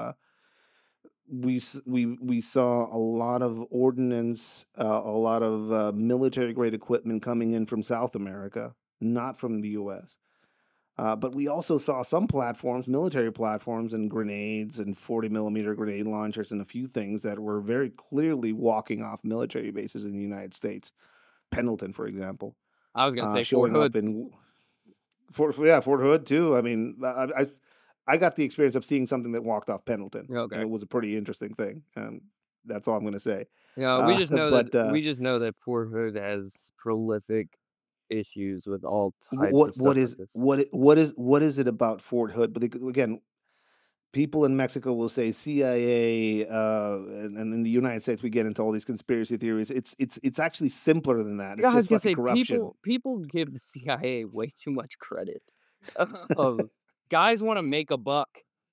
We saw a lot of ordnance, a lot of military grade equipment coming in from South America, not from the U.S. But we also saw some platforms, military platforms, and grenades and 40 millimeter grenade launchers and a few things that were very clearly walking off military bases in the United States. Pendleton, for example, I was gonna say Fort showing up Hood. in Fort Hood too. I mean, I got the experience of seeing something that walked off Pendleton, and Okay. it was a pretty interesting thing. That's all I'm going to say. Yeah, we just know that But Fort Hood has prolific issues with all types of what stuff what like is this. what is it about Fort Hood? But again, people in Mexico will say CIA, and in the United States we get into all these conspiracy theories. It's actually simpler than that. Yeah, It's I was just gonna fucking say corruption. people give the CIA way too much credit. Um, Guys wanna make a buck,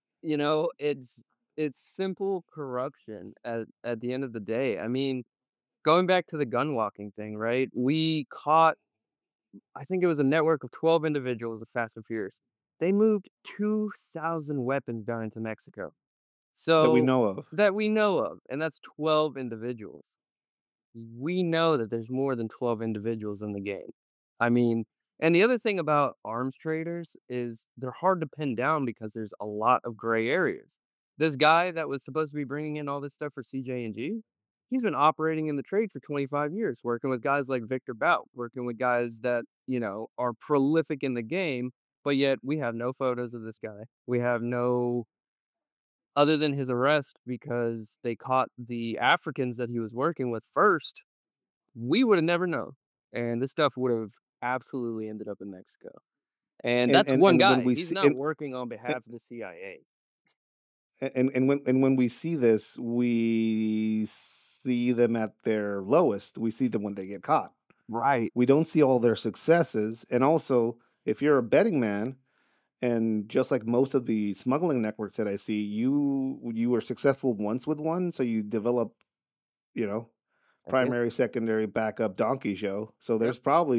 it's simple corruption at the end of the day. I mean, going back to the gun walking thing, right? We caught I think it was a network of 12 individuals of Fast and Furious. They moved 2,000 weapons down into Mexico. That we So know of. that we know of, and that's 12 individuals. We know that there's more than 12 individuals in the game. I mean, and the other thing about arms traders is they're hard to pin down because there's a lot of gray areas. This guy that was supposed to be bringing in all this stuff for CJ&G, he's been operating in the trade for 25 years, working with guys like Victor Bout, working with guys that, are prolific in the game, but yet we have no photos of this guy. We have no other than his arrest because they caught the Africans that he was working with first, we would have never known, and this stuff would have absolutely ended up in Mexico, and And that's and one and when guy, we he's see not working on behalf of the CIA. and when we see this, we see them at their lowest. We see them when they get caught. Right. We don't see all their successes. And also, if you're a betting man, and just like most of the smuggling networks that I see, you were successful once with one, so you develop, you know, That's it. primary, secondary, backup donkey show. So Yep.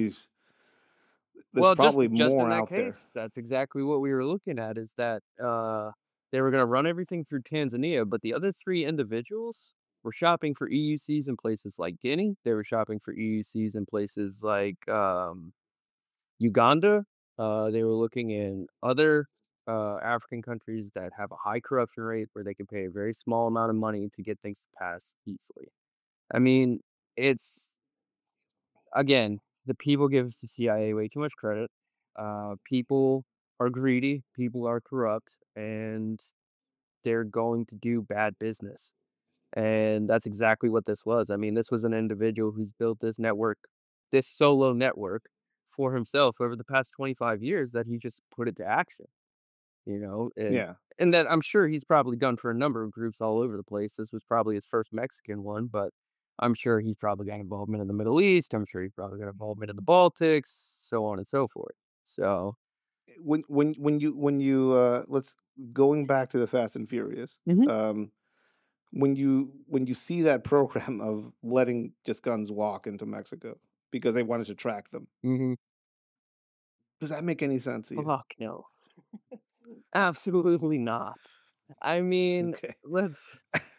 there's Well, probably just in more that out there. case, that's exactly what we were looking at is that, they were gonna run everything through Tanzania, but the other 3 individuals were shopping for EUCs in places like Guinea, they were shopping for EUCs in places like, Uganda. They were looking in other African countries that have a high corruption rate where they can pay a very small amount of money to get things to pass easily. I mean, it's again, the people give the CIA way too much credit. People are greedy, people are corrupt, and they're going to do bad business. And that's exactly what this was. I mean, this was an individual who's built this network, this solo network for himself over the past 25 years that he just put it to action, and Yeah. that I'm sure he's probably done for a number of groups all over the place. This was probably his first Mexican one, but I'm sure he's probably got involvement in the Middle East. I'm sure he's probably got involvement in the Baltics, so on and so forth. So, When you let's going back to the Fast and Furious. mhm, Um, when you see that program of letting just guns walk into Mexico because they wanted to track them, mhm, Does that make any sense to you? Fuck no. Absolutely not. I mean, Okay. let's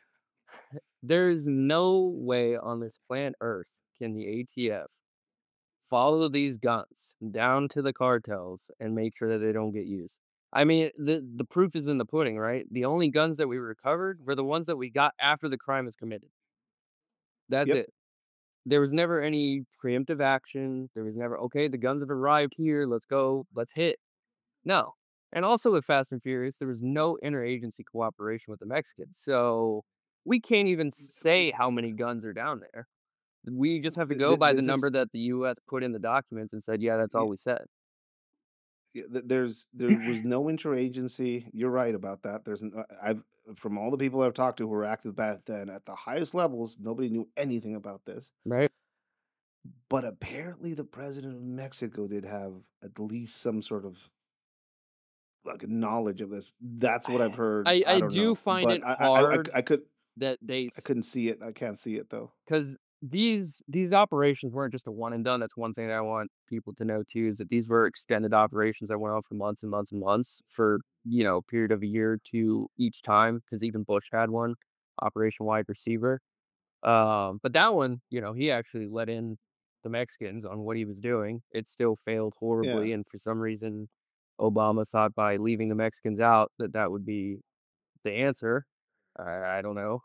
there's no way on this planet Earth can the ATF follow these guns down to the cartels and make sure that they don't get used. I mean, the proof is in the pudding, right? The only guns that we recovered were the ones that we got after the crime was committed. That's Yep. it. There was never any preemptive action. There was never, okay, the guns have arrived here. Let's go. Let's hit. No. And also with Fast and Furious, there was no interagency cooperation with the Mexicans. So we can't even say how many guns are down there. We just have to go by the This is number that the US put in the documents and said, yeah, that's all yeah, we said. yeah, there was no interagency. You're right about that. I've from all the people I've talked to who were active back then at the highest levels, nobody knew anything about this. Right. But apparently, the president of Mexico did have at least some sort of like knowledge of this. That's what I've heard. I I don't do know, find but it hard that I couldn't see it. I can't see it though. because these operations weren't just a one and done. That's one thing that I want people to know too, is that these were extended operations that went on for months and months and months for, a period of a year or two each time. Because even Bush had one, Operation Wide Receiver. But that one, he actually let in the Mexicans on what he was doing. It still failed Yeah. horribly, and for some reason, Obama thought by leaving the Mexicans out that that would be the answer. I don't know.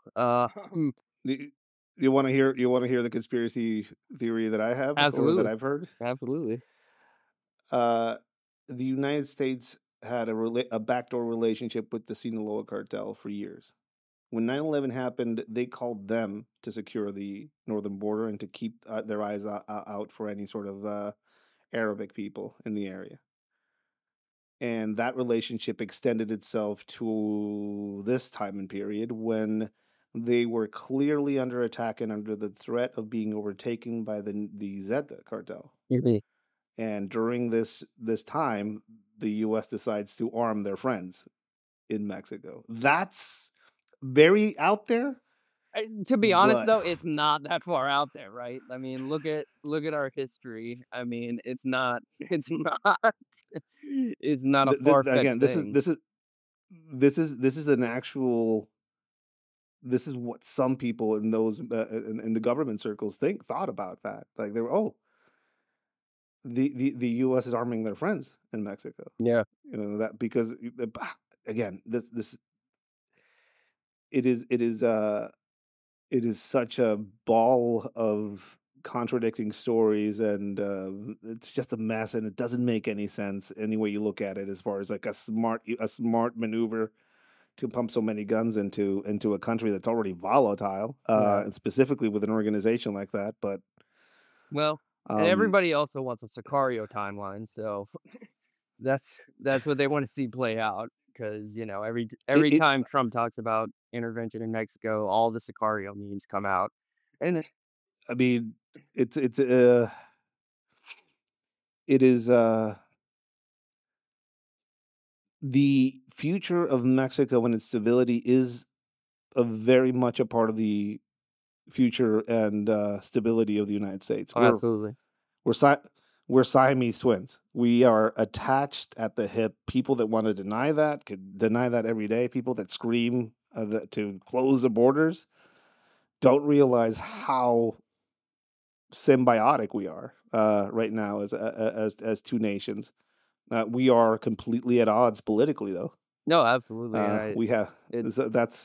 Do you want to hear? You want to hear the conspiracy theory that I have or that Absolutely, I've heard? absolutely. Uh, the United States had a backdoor relationship with the Sinaloa cartel for years. When 9/11 happened, they called them to secure the northern border and to keep their eyes out for any sort of Arabic people in the area. And that relationship extended itself to this time and period when they were clearly under attack and under the threat of being overtaken by the Zeta cartel. Mhm. And during this time, the U.S. decides to arm their friends in Mexico. That's very out there, To be honest, but though, it's not that far out there, right? I mean, look at our history. I mean, it's not it's not a far again, fetched thing. this is an actual. This is what some people in those in the government circles thought about that. Like they were, oh, the U.S. is arming their friends in Mexico. Yeah, You know that because again, this it is it is such a ball of contradicting stories and it's just a mess and it doesn't make any sense any way you look at it as far as like a smart maneuver to pump so many guns into a country that's already volatile yeah. and specifically with an organization like that but Well, and um everybody also wants a Sicario timeline, so that's what they wanna see play out. Because every it time Trump talks about intervention in Mexico, all the Sicario memes come out, and I mean it's it is the future of Mexico and its stability is a very much a part of the future and stability of the United States. oh, absolutely. We're si- we're Siamese twins. We are attached at the hip. People that want to deny that could deny that every day. People that scream to close the borders don't realize how symbiotic we are right now as two nations. We are completely at odds politically, though. No, absolutely, and We have it's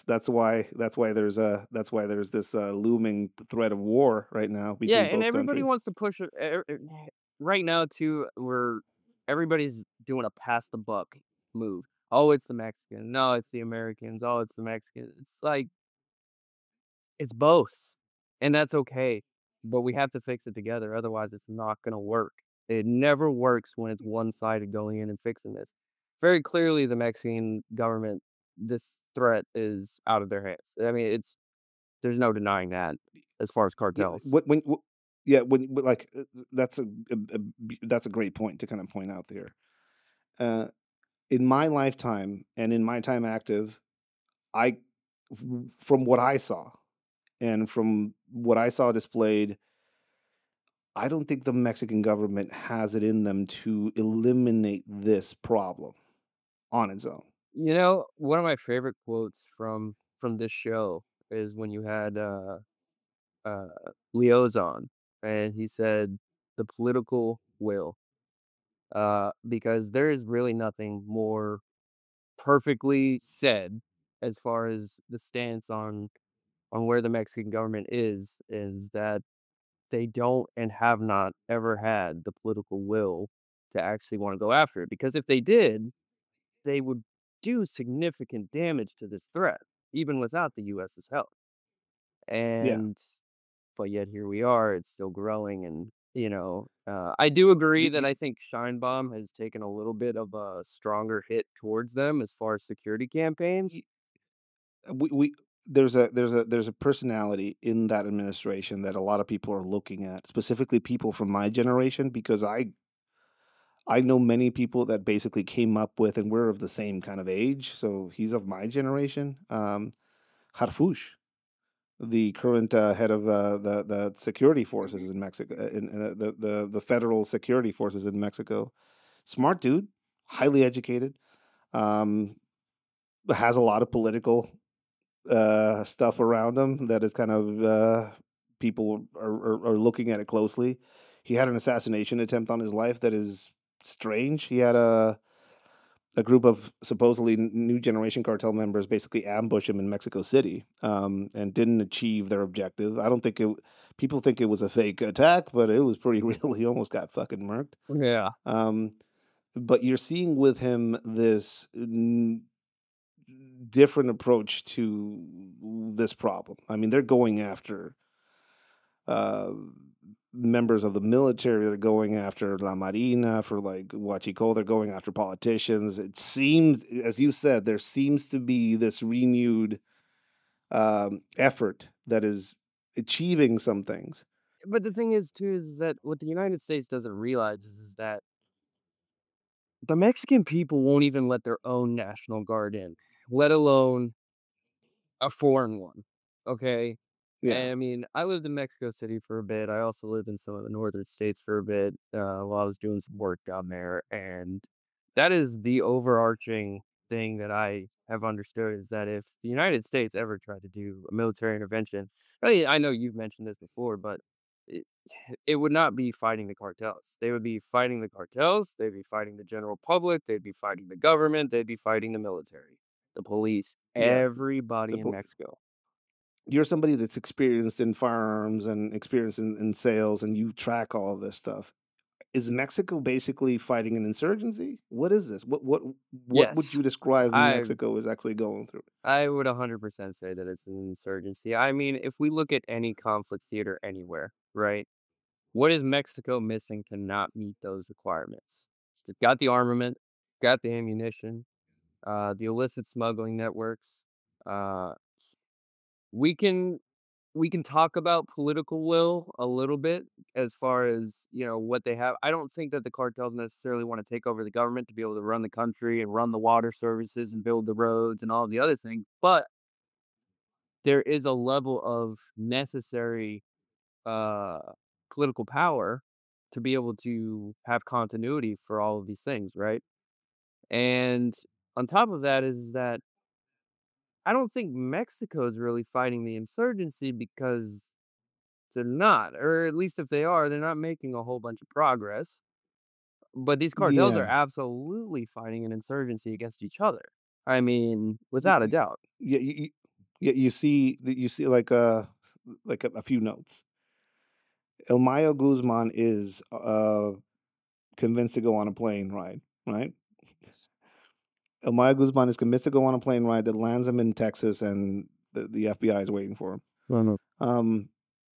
that's why there's this looming threat of war right now yeah, between and both everybody countries. wants to push it right now too, where everybody's doing a pass the buck move. "Oh, it's the Mexican. No, it's the Americans. Oh, it's the Mexicans." It's like, it's both, and that's okay, but we have to fix it together, otherwise it's not gonna work. It never works when it's one-sided going in and fixing this. Very clearly, the Mexican government, this threat is out of their hands. I mean, there's no denying that as far as Yeah, cartels. yeah, like that's that's a great point to kind of point out there. Uh, in my lifetime and in my time active, I from what I saw and from what I saw displayed, I don't think the Mexican government has it in them to eliminate this problem on its own. You know, one of my favorite quotes from this show is when you had, uh, Leo's on, and he said, "The political will," because there is really nothing more perfectly said as far as the stance on where the Mexican government is that they don't and have not ever had the political will to actually wanna go after it, because if they did, they would do significant damage to this threat, even without the US's help. Yeah. And but yet here we are, it's still growing and, I do agree You, that you, I think Scheinbaum has taken a little bit of a stronger hit towards them as far as security campaigns. you, we there's a personality in that administration that a lot of people are looking at, specifically people from my generation, because I know many people that basically came up with, and we're of the same kind of age. So he's of my generation. Harfush, the current head of the security forces in Mexico, the federal security forces in Mexico. Smart dude, highly educated, um, has a lot of political stuff around him that is kind of people are looking at it closely. He had an assassination attempt on his life that is strange. He had a group of supposedly new generation cartel members basically ambush him in Mexico City, and didn't achieve their objective. I don't think it. People think it was a fake attack, but it was pretty real. He almost got fucking murked. Yeah. Um, but you're seeing with him this different approach to this problem. I mean, they're going after uh, members of the military. They're going after La Marina for like Huachico. They're going after politicians. It seems, as you said, there seems to be this renewed effort that is achieving some things. But the thing is too is that what the United States doesn't realize is that the Mexican people won't even let their own National Guard in, let alone a foreign one, okay? Yeah, And I mean, I lived in Mexico City for a bit. I also lived in some of the northern states for a bit, while I was doing some work down there, and that is the overarching thing that I have understood is that if the United States ever tried to do a military intervention, I know you've mentioned this before, but it it would not be fighting the cartels. They would be fighting the cartels, they'd be fighting the general public, they'd be fighting the government, they'd be fighting the military, the police, yeah. everybody The, in Mexico. you're somebody that's experienced in firearms and experienced in sales, and you track all of this stuff. Is Mexico basically fighting an insurgency? What is this? What would Yes. you describe I Mexico is actually going through? I would 100% say that it's an insurgency. I mean, if we look at any conflict theater anywhere, right? What is Mexico missing to not meet those requirements? They've got the armament, got the ammunition, the illicit smuggling networks. Uh, we can we can talk about political will a little bit as far as, what they have. I don't think that the cartels necessarily want to take over the government to be able to run the country and run the water services and build the roads and all the other things, but there is a level of necessary, uh, political power to be able to have continuity for all of these things, right? And on top of that is that I don't think Mexico is really fighting the insurgency because they're not, or at least if they are, they're not making a whole bunch of progress. But these cartels are Yeah, absolutely fighting an insurgency against each other. I mean, y- without a y- doubt. yeah. You see you see like a few notes. El Mayo Guzman is convinced to go on a plane ride, right? El Mayo Guzman is convinced to go on a plane ride that lands him in Texas, and the FBI is waiting for him. No, no. Um,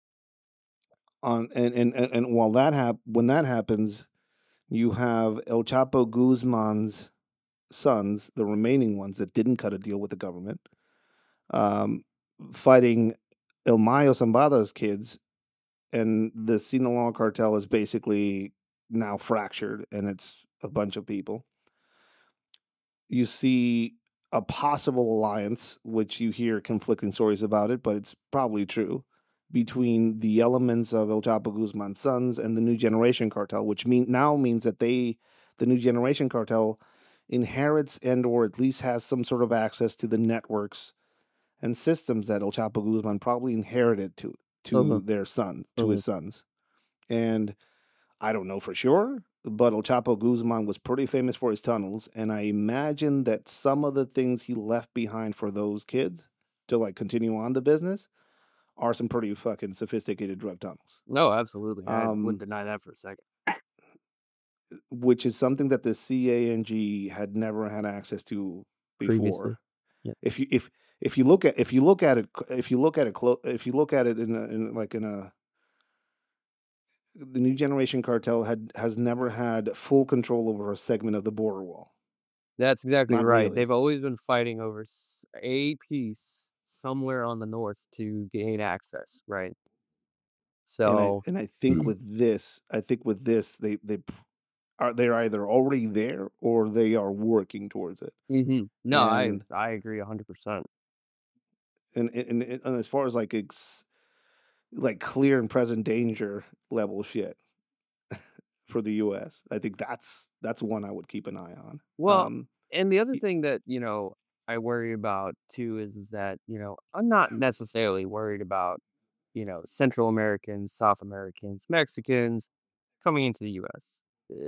on and while when that happens, you have El Chapo Guzman's sons, the remaining ones that didn't cut a deal with the government, um, fighting El Mayo Zambada's kids, and the Sinaloa cartel is basically now fractured, and it's a bunch of people. You see a possible alliance, which you hear conflicting stories about it, but it's probably true, between the elements of El Chapo Guzman's sons and the New Generation Cartel, which means that the New Generation Cartel, inherits and or at least has some sort of access to the networks and systems that El Chapo Guzman probably inherited Mhm, to mhm. his sons. And I don't know for sure, but El Chapo Guzman was pretty famous for his tunnels, and I imagine that some of the things he left behind for those kids to like continue on the business are some pretty fucking sophisticated drug tunnels. No, absolutely. I wouldn't Um, deny that for a second. which is something that the CANG had never had access to Previously. before. Yeah. If you look at it if you look at it if you look at it in a the New Generation Cartel has never had full control over a segment of the border wall. That's exactly Not right. really. They've always been fighting over a piece somewhere on the north to gain access, right? So, And I think with this they're either already there or they are working towards it. mhm. No, I And I agree 100%. and as far as like clear and present danger level shit for the US, I think that's one I would keep an eye on. Well, and the other Y- thing that, I worry about too is that, I'm not necessarily worried about, Central Americans, South Americans, Mexicans coming into the US.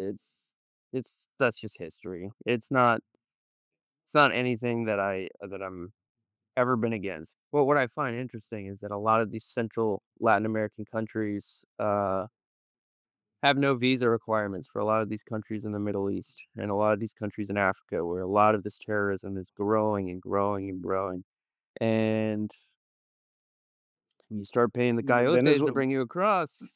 It's that's just history. It's not anything that I'm ever been against. But what I find interesting is that a lot of these Central Latin American countries have no visa requirements for a lot of these countries in the Middle East and a lot of these countries in Africa where a lot of this terrorism is growing and growing and growing. And you start paying the coyotes to Venezuela, bring you across.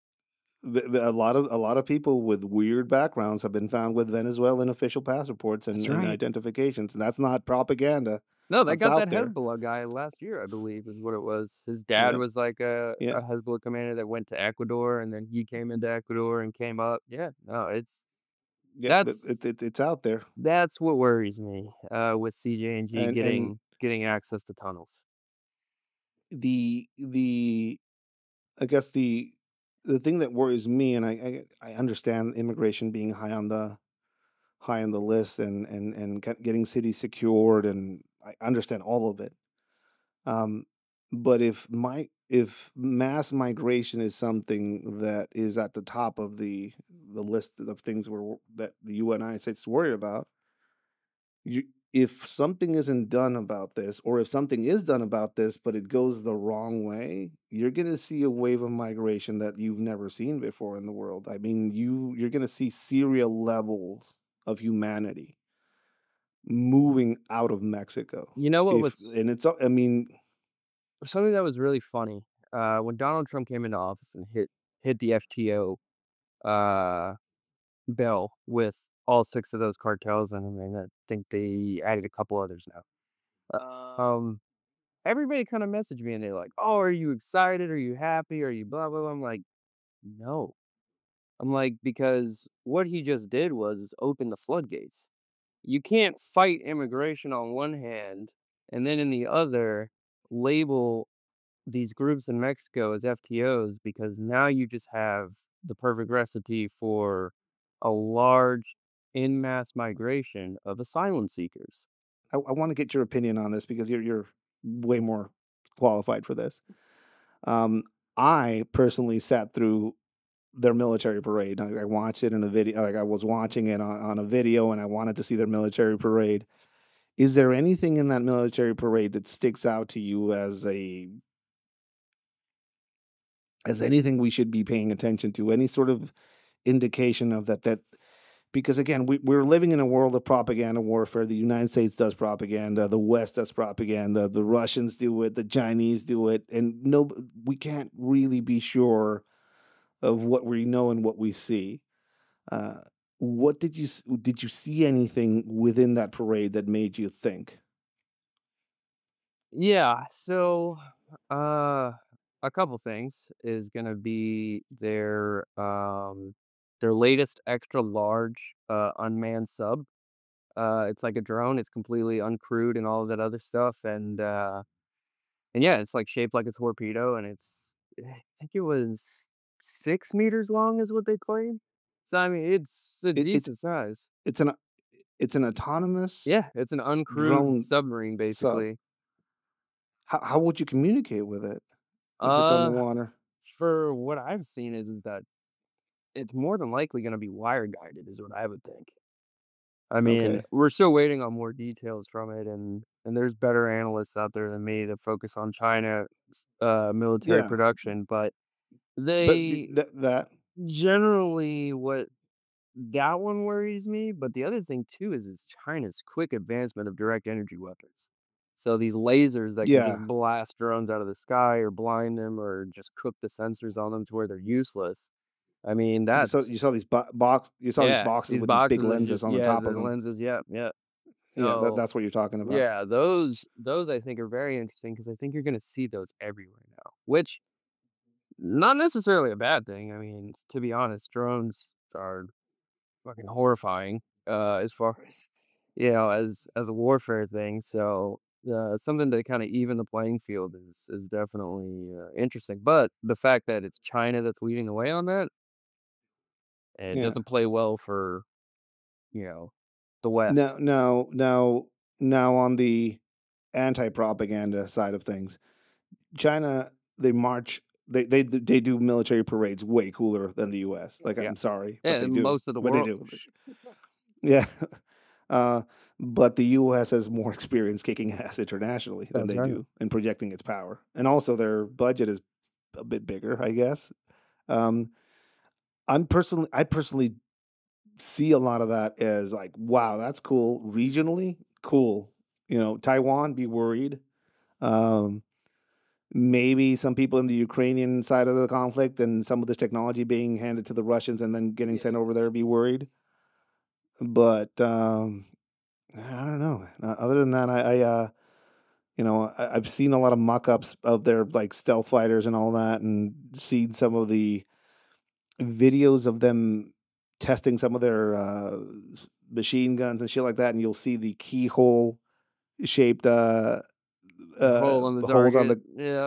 a lot of people with weird backgrounds have been found with Venezuelan official passports That's and right. identifications, and that's not propaganda. No, they That's got that out there. Hezbollah guy last year, I believe, is what it was. His dad Yeah, was like a, yeah, a Hezbollah commander that went to Ecuador and then he came into Ecuador and came up. Yeah, no, yeah. that's It's out there, that's what worries me with CJ&G and getting access to tunnels. the I guess the thing that worries me, and I understand immigration being high on the list, and getting cities secured, and I understand all of it. Um, but if mass migration is something that is at the top of the list of things that the United States is worried about, you if something isn't done about this, or if something is done about this, but it goes the wrong way, you're gonna see a wave of migration that you've never seen before in the world. I mean, you're gonna see serial levels of humanity moving out of Mexico. You know what If was and it's I mean, something that was really funny, when Donald Trump came into office and hit the FTO, uh, bill with all 6 of those cartels in 'em, and I think they added a couple others now. Um, Everybody kinda messaged me and they're like, "Oh, are you excited? Are you happy? Are you blah, blah, blah?" I'm like, "No." I'm like, "Because what he just did was open the floodgates. You can't fight immigration on one hand and then in the other label these groups in Mexico as FTOs because now you just have the perfect recipe for a large in mass migration of asylum seekers." I want to get your opinion on this because you're way more qualified for this. Um, I personally sat through their military parade. I watched it in a video, like I was watching it on a video, and I wanted to see their military parade. Is there anything in that military parade that sticks out to you as anything we should be paying attention to? Any sort of indication of that because again, we're living in a world of propaganda warfare. The United States does propaganda, the West does propaganda, the Russians do it, the Chinese do it, and no, we can't really be sure of what we know and what we see. Uh, what did you see anything within that parade that made you think? Yeah, so a couple things is gonna be their latest extra large unmanned sub. It's like a drone, it's completely uncrewed and all of that other stuff and yeah, it's like shaped like a torpedo and I think it was 6 meters long is what they claim. So, I mean, it's a It, it's decent size. it's an it's an autonomous Yeah, it's an uncrewed drone submarine, sub. basically. How would you communicate with it if it's on the Uh, water? for what I've seen is that it's more than likely gonna be wire guided is what I would think. I mean, Okay. we're still waiting on more details from it, and there's better analysts out there than me that focus on China military Yeah, production, but but they that generally what that one worries me, but the other thing too is China's quick advancement of direct energy weapons. So these lasers that can just yeah. blast drones out of the sky or blind them or just cook the sensors on them to where they're useless. I mean, You saw that's these yeah, boxes these with these big boxes that lenses just on the yeah, top the of them. lenses, yeah, yeah. Yeah, So, that's what you're talking about. yeah, those I think are very interesting because I think you're gonna see those everywhere now, which not necessarily a bad thing. I mean, to be honest, drones are fucking horrifying, as far as, as a warfare thing, so, something to kinda even the playing field is definitely, interesting, but the fact that it's China that's leading the way on that, it Yeah. doesn't play well for, you know, the West. Now now now now on the anti-propaganda side of things, China, they march they do military parades way cooler than the US. Like, Yeah. I'm sorry, but And they do. most of the But they world. do. Yeah. Uh, but the US has more experience kicking ass internationally than That's they right. do in projecting its power. And also their budget is a bit bigger, I guess. Um, I personally see a lot of that as like, wow, that's cool. Regionally, cool. Taiwan, be worried. Um, Maybe some people in the Ukrainian side of the conflict and some of this technology being handed to the Russians and then getting Yeah. sent over there be worried. But I don't know. Other than that, I've seen a lot of mock-ups of their like stealth fighters and all that, and seen some of the videos of them testing some of their machine guns and shit like that, and you'll see the keyhole shaped Hole in the holes on target. Yeah.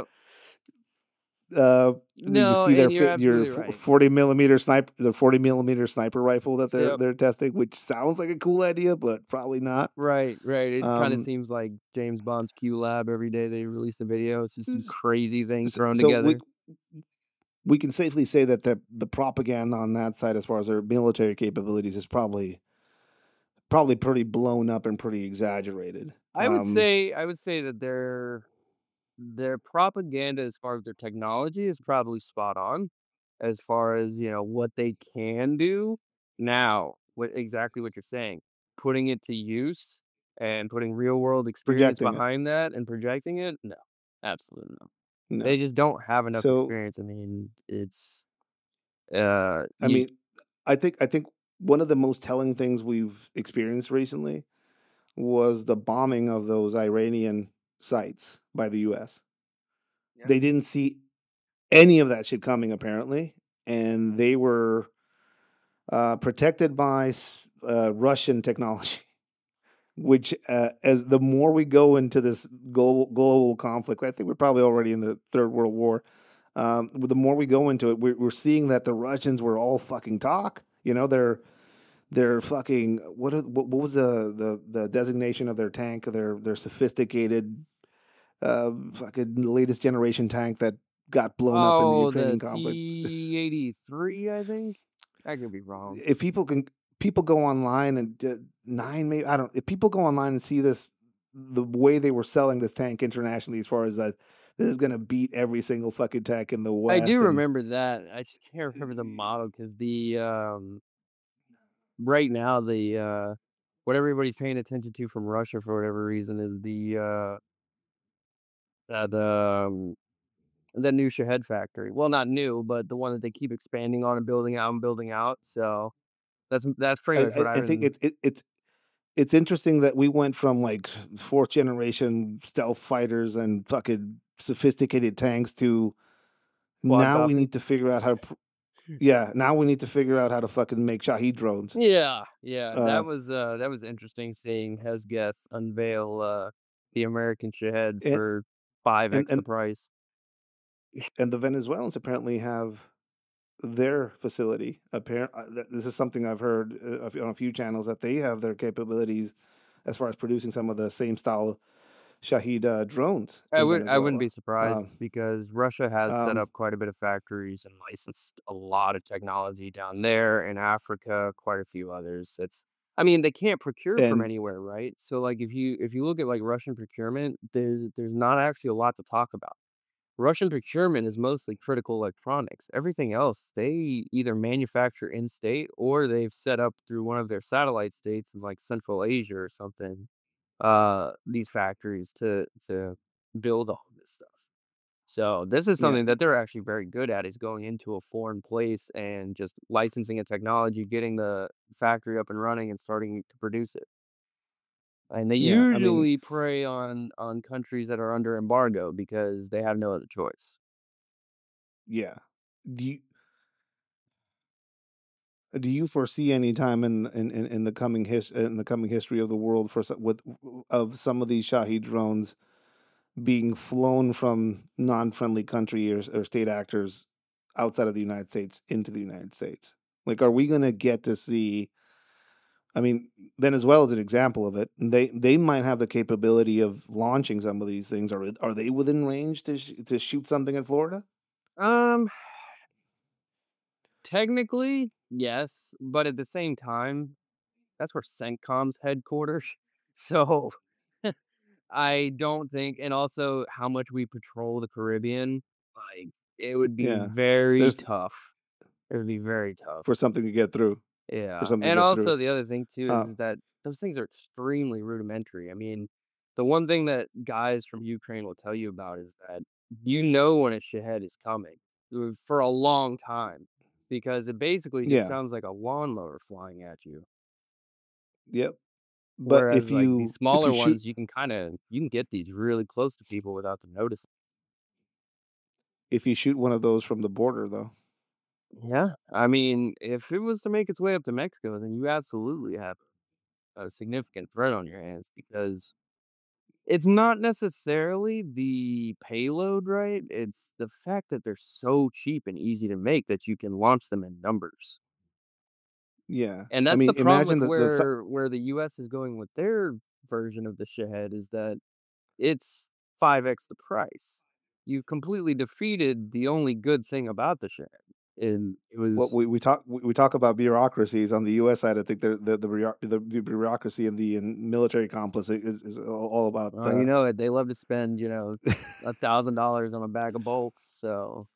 uh, you No, see their and you're your absolutely right. 40 millimeter sniper rifle that they're Yep. they're testing, which sounds like a cool idea, but probably not. Right, right. It kinda Um, seems like James Bond's Q Lab every day they release a video. It's just some crazy thing so, thrown so we together. we can safely say that the propaganda on that side, as far as their military capabilities, is probably pretty blown up and pretty exaggerated. I would say that their propaganda as far as their technology is probably spot on, as far as, what they can do. Now, what you're saying, putting it to use and putting real world experience Projecting it. behind that and projecting it, no, absolutely no. No. They just don't have enough So, experience. I mean, it's, I you mean, I think one of the most telling things we've experienced recently was the bombing of those Iranian sites by the US. yeah. They didn't see any of that shit coming, apparently, and they were protected by Russian technology. Which, as the more we go into this global conflict, I think we're probably already in the Third World War. The more we go into it, we're seeing that the Russians were all fucking talk. They're fucking what was the designation of their tank? Their sophisticated fucking latest generation tank that got blown up in the Oh, the Ukrainian conflict. T-83, I think? I could be wrong. If people go online and nine, maybe I don't. If people go online and see this, the way they were selling this tank internationally, as far as that, this is gonna beat every single fucking tank in the I do West, and remember that. I just can't remember the model because right now, what everybody's paying attention to from Russia for whatever reason is the, the new Shahed factory. Well, not new, but the one that they keep expanding on and building out, so that's pretty much what I I've think been. it's interesting that we went from like fourth generation stealth fighters and fucking sophisticated tanks to now we Quadcopter. need to figure out how to. Yeah, now we need to figure out how to fucking make Shahed drones. Yeah, yeah, Uh, that was interesting seeing Hesketh unveil, the American Shahed and for 5x the and price. and the Venezuelans apparently have their facility. This is something I've heard on a few channels that they have their capabilities as far as producing some of the same style Shahed drones in I wouldn't be Venezuela. surprised Um, because Russia has set um, up quite a bit of factories and licensed a lot of technology down there in Africa, quite a few others. I mean, they can't procure from and anywhere, right? So like if you look at like Russian procurement, there's not actually a lot to talk about. Russian procurement is mostly critical electronics. Everything else, they either manufacture in state or they've set up through one of their satellite states in like Central Asia or something, these factories to build all this stuff. So this is yeah, something that they're actually very good at is going into a foreign place and just licensing a technology, getting the factory up and running and starting to produce it. And they yeah. I mean, usually prey on countries that are under embargo because they have no other choice. yeah. Do you do you foresee any time in the in the coming history of the world for of some of these Shahed drones being flown from non-friendly country or state actors outside of the United States into the United States? Like, are we going to get to see? I mean, Venezuela is an example of it. They might have the capability of launching some of these things. Are they within range to shoot something in Florida? Um, Technically, yes, but at the same time, that's where CENTCOM's headquarters. So I don't think, and also how much we patrol the Caribbean, like it would be Yeah, very there's tough. It would be very tough. for something to get through. For Yeah, something to and get through. also the other thing too Uh, is that those things are extremely rudimentary. I mean, the one thing that guys from Ukraine will tell you about is that you know when a Shahed is coming for a long time because it basically just yeah, sounds like a lawnmower flying at you. yep. But Whereas like these if you smaller shoot ones, you can get these really close to people without them noticing. if you shoot one of those from the border though, Yeah, I mean, if it was to make its way up to Mexico, then you absolutely have a significant threat on your hands because it's not necessarily the payload, right? It's the fact that they're so cheap and easy to make that you can launch them in numbers. yeah. And I that's the mean, problem imagine with the where the US is going with their version of the Shahed is that it's 5x the price. You've completely defeated the only good thing about the Shahed. And it what was we talk about bureaucracies on the U.S. side. I think the bureaucracy in the military complex is all about. well, you know it, they love to spend, $1,000 on a bag of bolts, so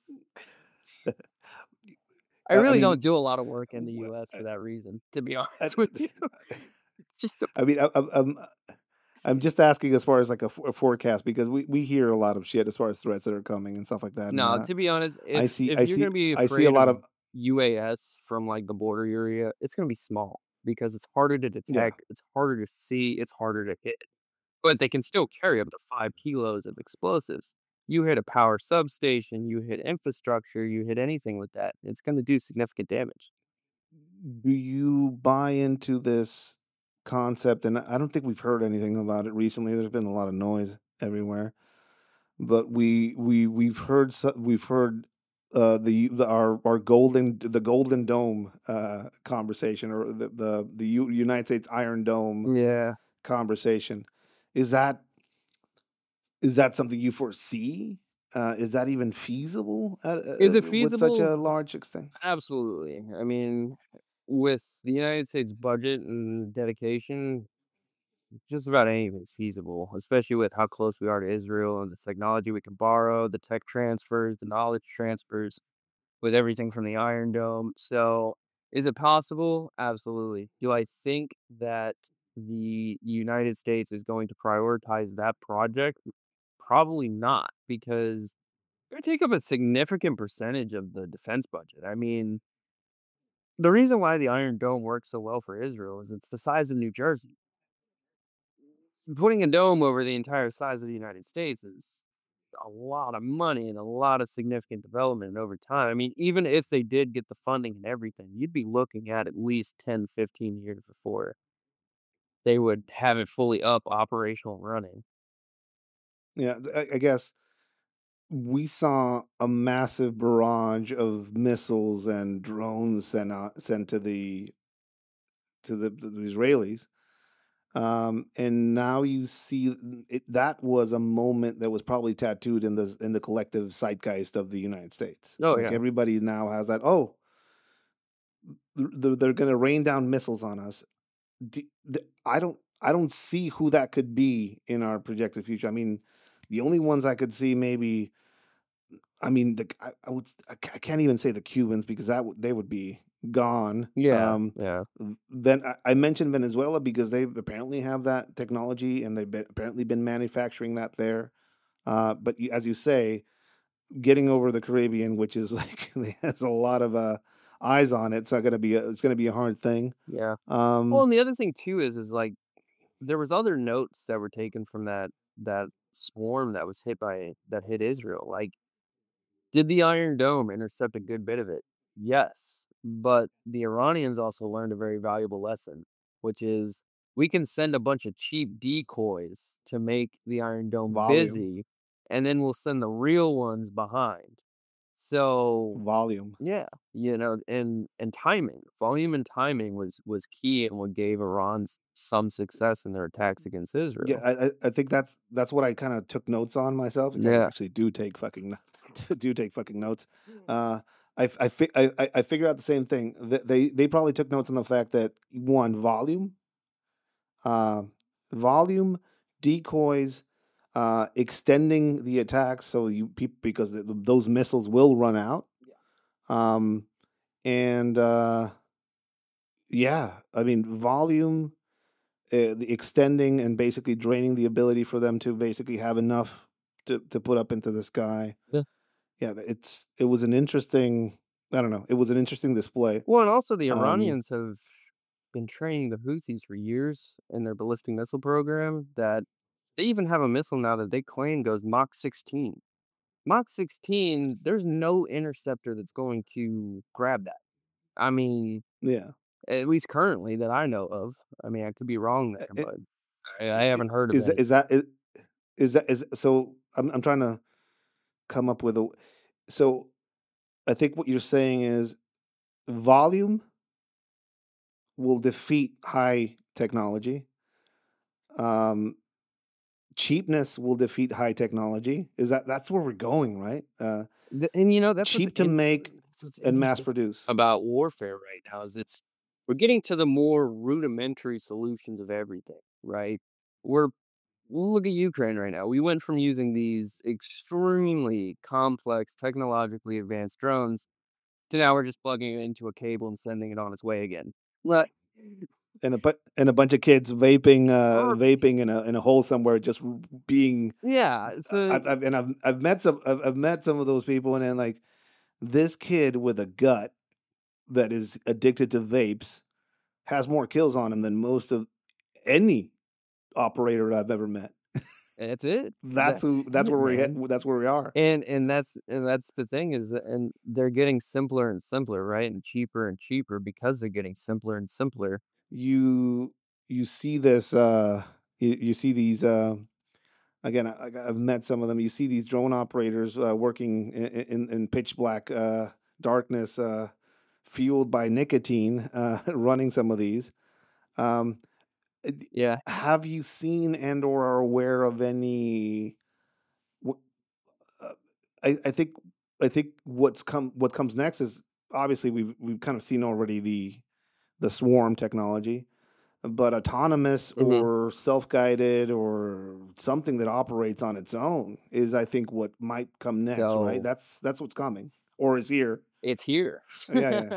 I I really don't mean, do a lot of work in the w- US for that reason, to be I, honest with you. It's just a I mean, I'm just asking as far as like a forecast because we hear a lot of shit as far as threats that are coming and stuff like that, and no, to be honest, I if you're see gonna be I see a afraid lot of of UAS from, like, the border area, it's gonna be small because it's harder to yeah. detect, it's harder to see, it's harder to hit, but they can still carry up to 5 kilos of explosives. You hit a power substation, you hit infrastructure, you hit anything with that, it's gonna do significant damage. Do you buy into this concept? And I don't think we've heard anything about it recently. There's been a lot of noise everywhere, but we've heard our golden dome conversation or United States Iron Dome Yeah. conversation. Is that is that something you foresee? Is that even feasible Is it with such feasible? a large extent? Absolutely. I mean, with the United States budget and dedication, just about anything's feasible, especially with how close we are to Israel and the technology we can borrow, the tech transfers, the knowledge transfers with everything from the Iron Dome. So, is it possible? Absolutely. Do I think that the United States is going to prioritize that project? Probably not, because it's going to take up a significant percentage of the defense budget. I mean, the reason why the Iron Dome works so well for Israel is it's the size of New Jersey. Putting a dome over the entire size of the United States is a lot of money and a lot of significant development over time. I mean, even if they did get the funding and everything, you'd be looking at least 10, 15 years before they would have it fully up, operational, and running. Yeah, I guess we saw a massive barrage of missiles and drones sent to the Israelis. And now you see that was a moment that was probably tattooed in the collective zeitgeist of the United States. Oh, Like yeah. everybody now has that. Oh, they're going to rain down missiles on us. I don't see who that could be in our projected future. I mean, the only ones I could see maybe. I mean, I can't even say the Cubans because they would be gone. Yeah, yeah. Then I mentioned Venezuela because they apparently have that technology and apparently been manufacturing that there. But as you say, getting over the Caribbean, which is like it has a lot of eyes on it, it's gonna be a hard thing. Yeah. Well, Um, and the other thing too is, like, there was other notes that were taken from that swarm that hit Israel, like, did the Iron Dome intercept a good bit of it? Yes, but the Iranians also learned a very valuable lesson, which is we can send a bunch of cheap decoys to make the Iron Dome volume, busy, and then we'll send the real ones behind. So, volume. yeah, and timing, volume and timing was key in what gave Iran some success in their attacks against Yeah, Israel. I think that's what I kind of took notes on myself because I Yeah. actually do take fucking do take fucking notes. Uh, I figure out the same thing. They probably took notes on the fact that one uh, volume, decoys, extending the attacks so you people because those missiles will run out. Um, and yeah, I mean volume, the extending and basically draining the ability for them to basically have enough to put up into the sky. Yeah. Yeah, it was an interesting. I don't know. It was an interesting display. Well, and also the Um, Iranians have been training the Houthis for years in their ballistic missile program that they even have a missile now that they claim goes Mach 16. Mach 16, there's no interceptor that's going to grab that. I mean, yeah. at least currently that I know of. I mean, I could be wrong there, I- but I haven't heard of Is any. that is so? I'm trying to come up with a. So I think what you're saying is volume will defeat high technology. Um, cheapness will defeat high technology. That's where we're going, right? And Cheap to make that's what's and mass interesting produce. about warfare right now is we're getting to the more rudimentary solutions of everything, right? We're Look at Ukraine right now. We went from using these extremely complex, technologically advanced drones to now we're just plugging it into a cable and sending it on its way again. What? And a bunch of kids Er, vaping in a hole somewhere, just being. Yeah, so I've met some of those people, and then like this kid with a gut that is addicted to vapes has more kills on him than most of any operator I've ever met. that's it. That's That's who. That's it, where man. That's where we are. And that's the thing is that and they're getting simpler and simpler, right? And cheaper because they're getting simpler and simpler. You you see this. You see these. Again, I've met some of them. You see these drone operators working in pitch black darkness, fueled by nicotine, running some of these. Um, Yeah. have you seen and or are aware of any? wh- Uh, I think what comes next is obviously we've kind of seen already the swarm technology, but autonomous Mhm. or self-guided or something that operates on its own is I think what might come next, right? So That's what's coming or is here. it's here. Yeah, yeah.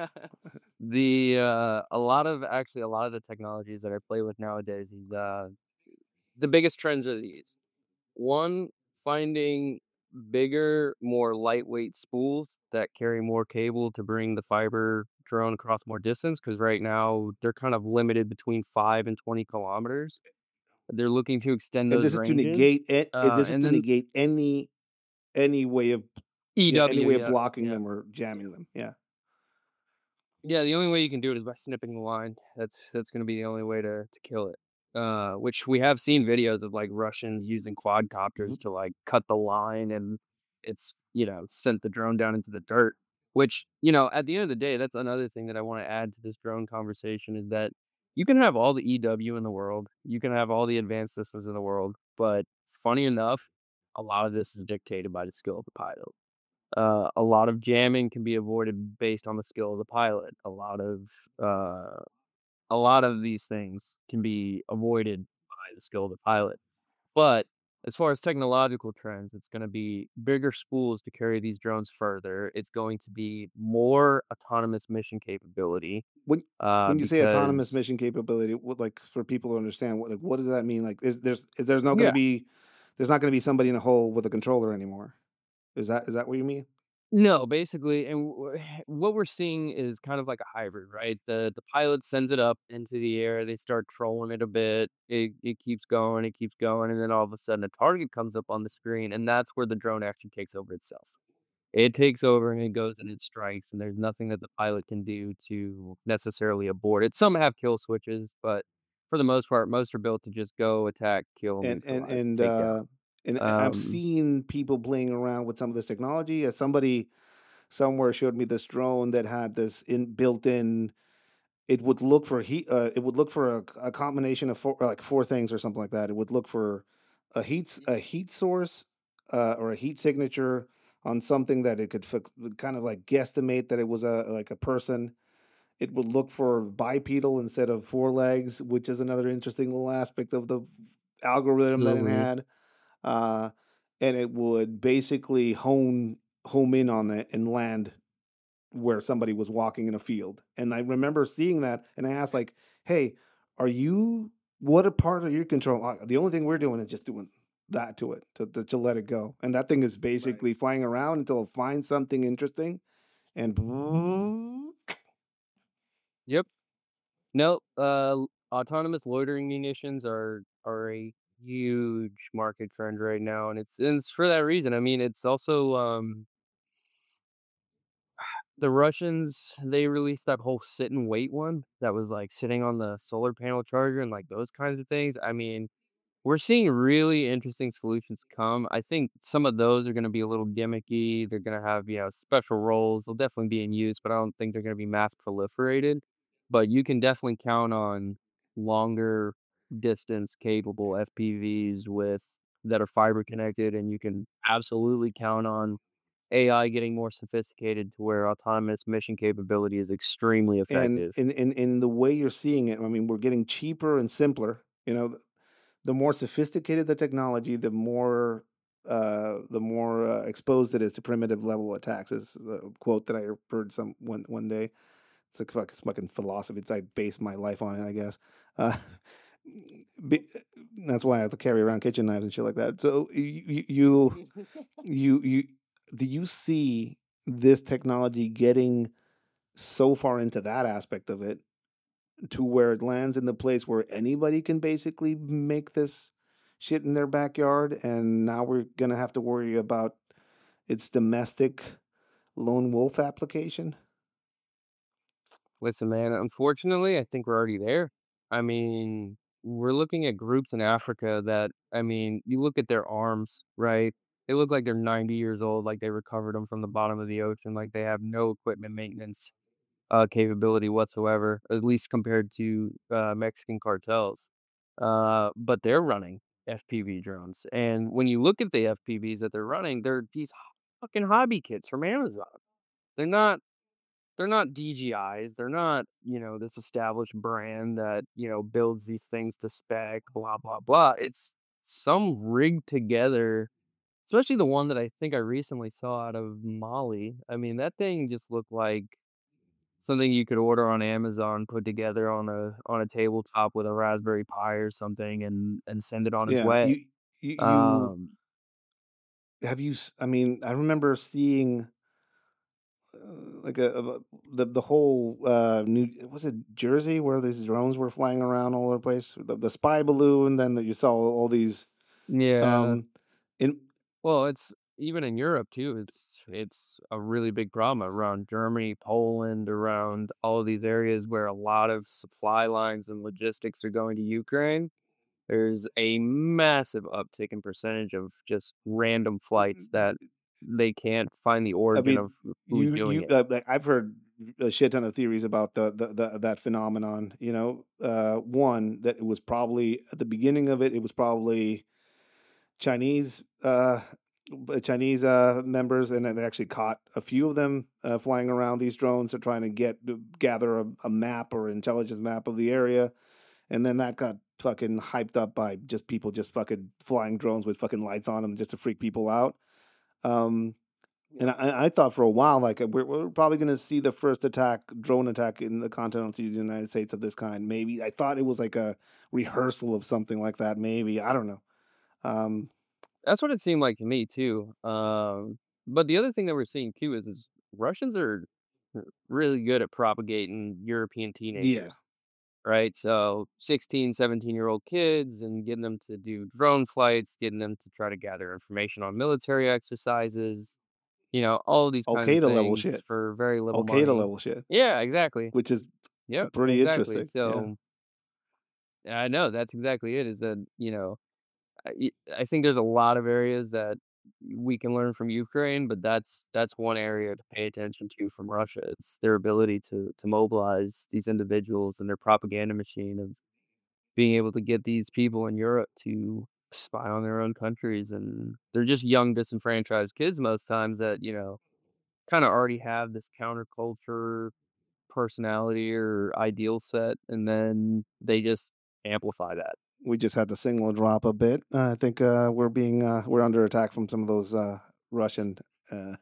A lot of the technologies that I play with nowadays is the biggest trends are these. One, finding bigger, more lightweight spools that carry more cable to bring the fiber drone across more distance. Because right now they're kind of limited between 5 and 20 kilometers. They're looking to extend And those this is to ranges. negate this is And to then negate any way of any EW, way of yeah, blocking yeah, them or jamming them. Yeah. yeah. The only way you can do it is by snipping the line. That's going to be the only way to kill it. Which we have seen videos of like Russians using quadcopters V- to like cut the line and it's, sent the drone down into the dirt, which, at the end of the day, that's another thing that I wanna add to this drone conversation is that you can have all the EW in the world, you can have all the advanced systems in the world, but funny enough, a lot of this is dictated by the skill of the pilot. A lot of jamming can be avoided based on the skill of the pilot. Uh, a lot of these things can be avoided by the skill of the pilot. But as far as technological trends, it's gonna be bigger spools to carry these drones further. It's going to be more autonomous mission capability, When you say autonomous because mission capability, what, like, for people to understand, what does that mean? Like, there's no gonna yeah. be there's not gonna be somebody in a hole with a controller anymore. Is that what you mean? No, basically, and what we're seeing is kind of like a hybrid, right? The pilot sends it up into the air, they start trolling it a bit, it keeps going, and then all of a sudden a target comes up on the screen, and that's where the drone actually takes over itself. It takes over and it goes and it strikes, and there's nothing that the pilot can do to necessarily abort it. Some have kill switches, but for the most part, most are built to just go, attack, kill, And and neutralize, and take down. uh I've Um, seen people playing around with some of this technology. As somebody somewhere showed me this drone that had this in built in. It would look for heat. It would look for a combination of four, like four things or something like that. It would look for a heat source, or a heat signature on something that it could kind of like guesstimate that it was a like a person. It would look for bipedal instead of four legs, which is another interesting little aspect of the algorithm that it absolutely. had. Uh, and it would basically home in on it and land where somebody was walking in a field. And I remember seeing that, and I asked, like, "Hey, are you? What a part of your control? The only thing we're doing is just doing that to it to let it go." And that thing is Right. basically flying around until it finds something interesting, and Yep. No, autonomous loitering munitions are a huge market trend right now, and it's for that reason. I mean, it's also the Russians, they released that whole sit and wait one that was like sitting on the solar panel charger and like those kinds of things. I mean, we're seeing really interesting solutions come. I think some of those are gonna be a little gimmicky. They're gonna have, special roles. They'll definitely be in use, but I don't think they're gonna be mass proliferated. But you can definitely count on longer distance capable FPVs with that are fiber connected, and you can absolutely count on AI getting more sophisticated to where autonomous mission capability is extremely and effective. in the way you're seeing it, I mean, we're getting cheaper and simpler. The more sophisticated the technology, the more exposed it is to primitive level attacks. Is a quote that I heard some one day. It's like fucking philosophy. It's I base my life on it, I guess. Uh, be, that's why I have to carry around kitchen knives and shit like that. So you do you see this technology getting so far into that aspect of it to where it lands in the place where anybody can basically make this shit in their backyard, and now we're gonna have to worry about its domestic lone wolf application? Listen, man, unfortunately, I think we're already there. I mean, we're looking at groups in Africa that, I mean, you look at their arms, right? They look like they're 90 years old, like they recovered them from the bottom of the ocean, like they have no equipment maintenance capability whatsoever, at least compared to Mexican cartels. But they're running FPV drones. And when you look at the FPVs that they're running, they're these fucking hobby kits from Amazon. They're not they're not DJIs. They're not, this established brand that, builds these things to spec, blah, blah, blah. It's some rigged together, especially the one that I think I recently saw out of Mali. I mean, that thing just looked like something you could order on Amazon, put together on a tabletop with a Raspberry Pi or something and send it on its Yeah, way. you Um, have you I mean, I remember seeing like the whole new was it Jersey where these drones were flying around all over the place, the spy balloon, then that you saw all these yeah. um in Well, it's even in Europe too, it's a really big problem around Germany, Poland, around all of these areas where a lot of supply lines and logistics are going to Ukraine. There's a massive uptick in percentage of just random flights that they can't find the I origin mean, of who's doing it. like I've heard a shit ton of theories about that phenomenon. One that it was probably at the beginning of it. It was probably Chinese, Chinese members, and they actually caught a few of them flying around these drones. They're trying to gather a map or intelligence map of the area, and then that got fucking hyped up by just people just fucking flying drones with fucking lights on them just to freak people out. Um, Yeah. and I thought for a while, like we're probably going to see the first drone attack in the continental United States of this kind. Maybe I thought it was like a rehearsal of something like that. Maybe I don't know. Um, That's what it seemed like to me too. But the other thing that we're seeing too is Russians are really good at propagating European yeah, teenagers, right? So 16, 17-year-old kids and getting them to do drone flights, getting them to try to gather information on military exercises, all of these Al kinds of Qaeda level things shit, for very little Al Qaeda money. level shit, Yeah, exactly. which is Yep, pretty exactly. interesting. Yeah, So I know that's exactly it. Is that I think there's a lot of areas that we can learn from Ukraine, but that's one area to pay attention to from Russia. It's their ability to mobilize these individuals and their propaganda machine of being able to get these people in Europe to spy on their own countries, and they're just young, disenfranchised kids most times that, kinda already have this counterculture personality or ideal set, and then they just amplify that. we just had the signal drop a bit. I think we're under attack from some of those Russian. Uh,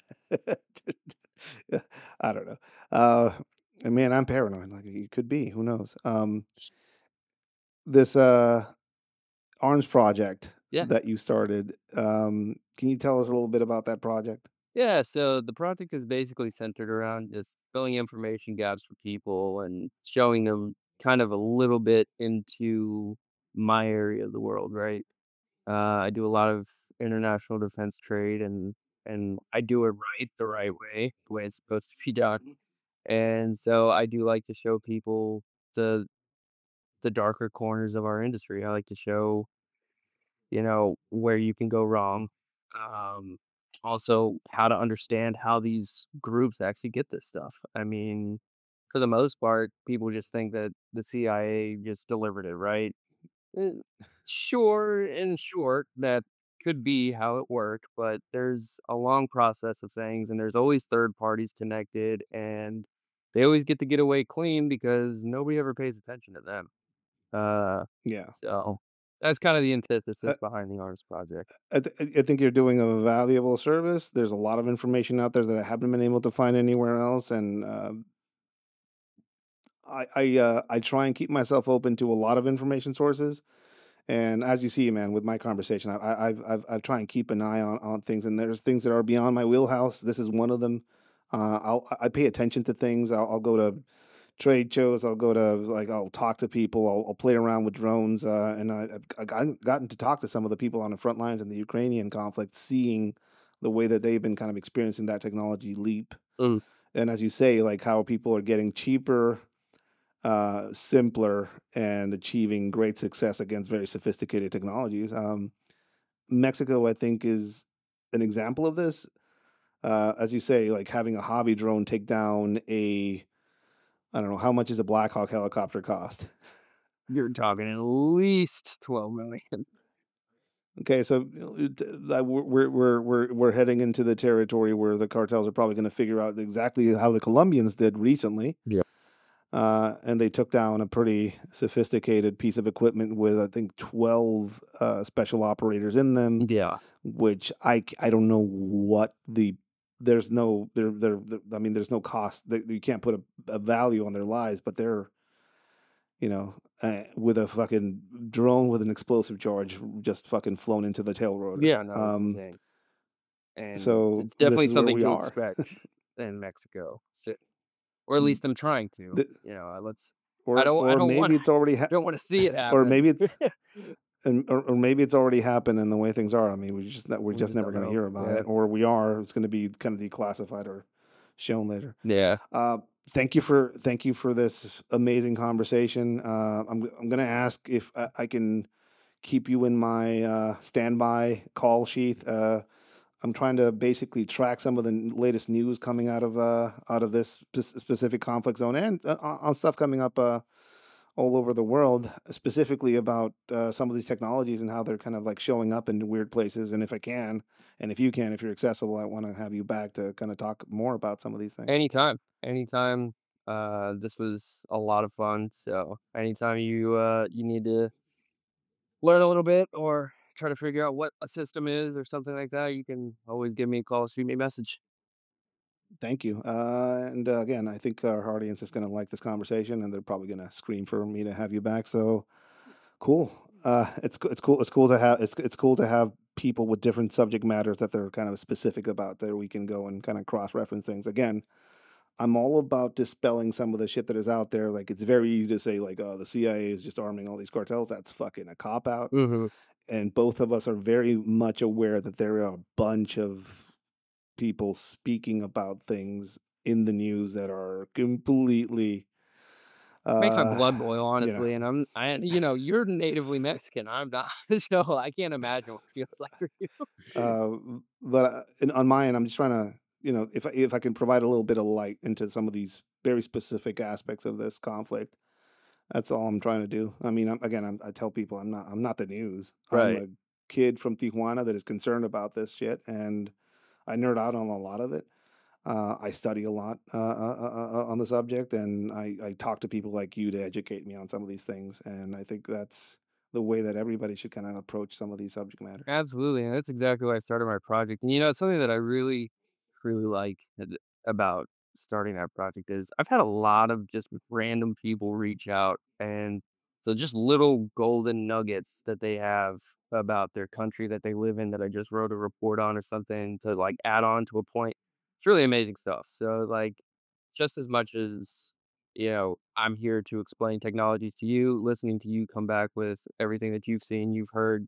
I don't know. Uh, and man, I'm paranoid. Like it could be. Who knows? This arms project Yeah. that you started. Can you tell us a little bit about that project? Yeah, so the project is basically centered around just filling information gaps for people and showing them kind of a little bit into my area of the world, right? I do a lot of international defense trade and I do it the right way, the way it's supposed to be done. And so I do like to show people the the darker corners of our industry. I like to show where you can go wrong. Um, Also, how to understand how these groups actually get this stuff. I mean, for the most part, people just think that the CIA just delivered it, right? Eh, Sure, in short, that could be how it worked, but there's a long process of things, and there's always third parties connected, and they always get to get away clean because nobody ever pays attention to them. Uh, Yeah. so that's kind of the Uh, antithesis behind the Arms Project. I think you're doing a valuable service. There's a lot of information out there that I haven't been able to find anywhere else, and I try and keep myself open to a lot of information sources. And as you see, man, with my conversation, I've tried and keep an eye on things, and there's things that are beyond my wheelhouse. This is one of them. I pay attention to things. I'll go to trade shows. I'll go to I'll talk to people. I'll play around with drones, and I've gotten to talk to some of the people on the front lines in the Ukrainian conflict, seeing the way that they've been kind of experiencing that technology leap. Mm, And as you say, like how people are getting cheaper, simpler, and achieving great success against very sophisticated technologies. Mexico, I think, is an example of this. As you say, like having a hobby drone take down I don't know, how much does a Black Hawk helicopter cost? you're talking at least 12,000,000. Okay, so we're heading into the territory where the cartels are probably going to figure out exactly how the Colombians did recently. Yeah. And they took down a pretty sophisticated piece of equipment with, I think, 12 special operators in them, Yeah. which I don't know what there's no I mean there's no cost. You can't put a value on their lives, but they're with a fucking drone with an explosive charge just fucking flown into the tail rotor. Yeah, no, it's insane. And So it's this definitely is where something we to are. expect in Mexico. Or at least I'm trying to. The- Let's I or don't want maybe it's already don't want to see it or happen. maybe it's or maybe it's already happened in the way things are. I mean, we're We just just never don't going to know. hear about Yeah. it, or we are. It's going to be kind of declassified or shown later. Yeah. Uh, thank you for this amazing conversation. I'm going to ask if I can keep you in my standby call sheath. I'm trying to basically track some of the latest news coming out of this specific conflict zone and on stuff coming up all over the world, specifically about some of these technologies and how they're kind of like showing up in weird places. And if I can, and if you can, if you're accessible, I want to have you back to kind of talk more about some of these things. Anytime, anytime. This was a lot of fun. So anytime you need to learn a little bit or try to figure out what a system is or something like that, you can always give me a call, shoot me a message. Thank you. And again, I think our audience is going to like this conversation, and they're probably going to scream for me to have you back. So cool. It's cool. It's cool to have it's cool to have people with different subject matters that they're kind of specific about that we can go and kind of cross reference things. Again, I'm all about dispelling some of the shit that is out there. Like it's very easy to say like, oh, the CIA is just arming all these cartels. That's fucking a cop out. Mhm. And both of us are very much aware that there are a bunch of people speaking about things in the news that are completely Makes my uh blood boil, you know honestly, and you're natively Mexican, I'm not, so I can't imagine what it feels like for you. uh but on my end I'm just trying to if I can provide a little bit of light into some of these very specific aspects of this conflict. That's all I'm trying to do. I mean, I tell people I'm not the news. I'm Right. a kid from Tijuana that is concerned about this shit, and I nerd out on a lot of it. I study a lot on the subject, and I talk to people like you to educate me on some of these things. And I think that's the way that everybody should kind of approach some of these subject matters. Absolutely, and that's exactly why I started my project, and, it's something that I really, really like about starting that project is I've had a lot of just random people reach out, and so just little golden nuggets that they have about their country that they live in that I just wrote a report on or something to, like, add on to a point. It's really amazing stuff, so, like, just as much as, I'm here to explain technologies to you, listening to you come back with everything that you've seen, you've heard,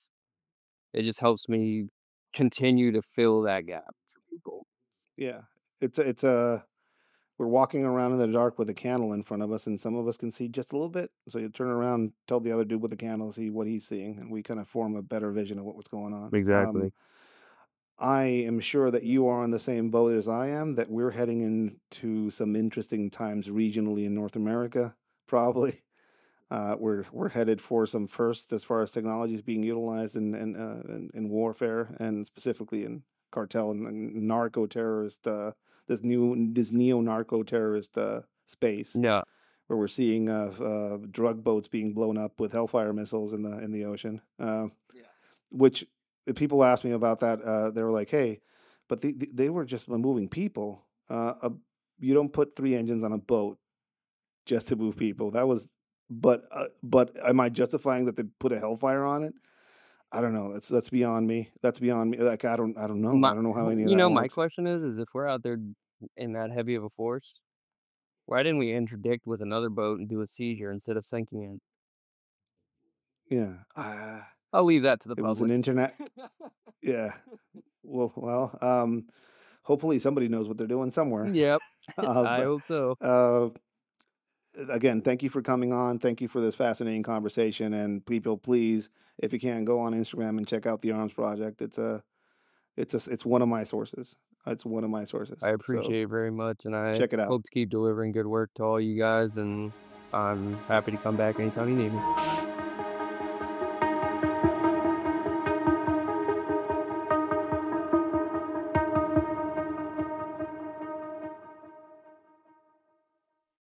it just helps me continue to fill that gap for people. Yeah, it's a we're walking around in the dark with a candle in front of us, and some of us can see just a little bit. So you turn around, tell the other dude with the candle, see what he's seeing, and we kind of form a better vision of what was going on. Exactly. I am sure that you are on the same boat as I am, that we're heading into some interesting times regionally in North America, probably. We're headed for some firsts as far as technology is being utilized in warfare, and specifically in cartel and narco terrorist, this neo narco terrorist space, Yeah. where we're seeing drug boats being blown up with Hellfire missiles in the ocean. Yeah. Which people asked me about that. They were like, "Hey, but they were just moving people. You don't put three engines on a boat just to move people. That was, but am I justifying that they put a Hellfire on it? I don't know. That's beyond me. That's beyond me. Like I don't know. My I don't know how any of that my works. question is if we're out there in that heavy of a force, why didn't we interdict with another boat and do a seizure instead of sinking in? Yeah, I'll leave that to the it was an public. internet. Yeah. Hopefully somebody knows what they're doing somewhere. Yep, I But hope so. uh, again, thank you for coming on. Thank you for this fascinating conversation. And people, please, if you can, go on Instagram and check out the Arms Project. It's one of my sources. It's one of my sources. I So appreciate it very much, and I check it out. hope to keep delivering good work to all you guys, and I'm happy to come back anytime you need me.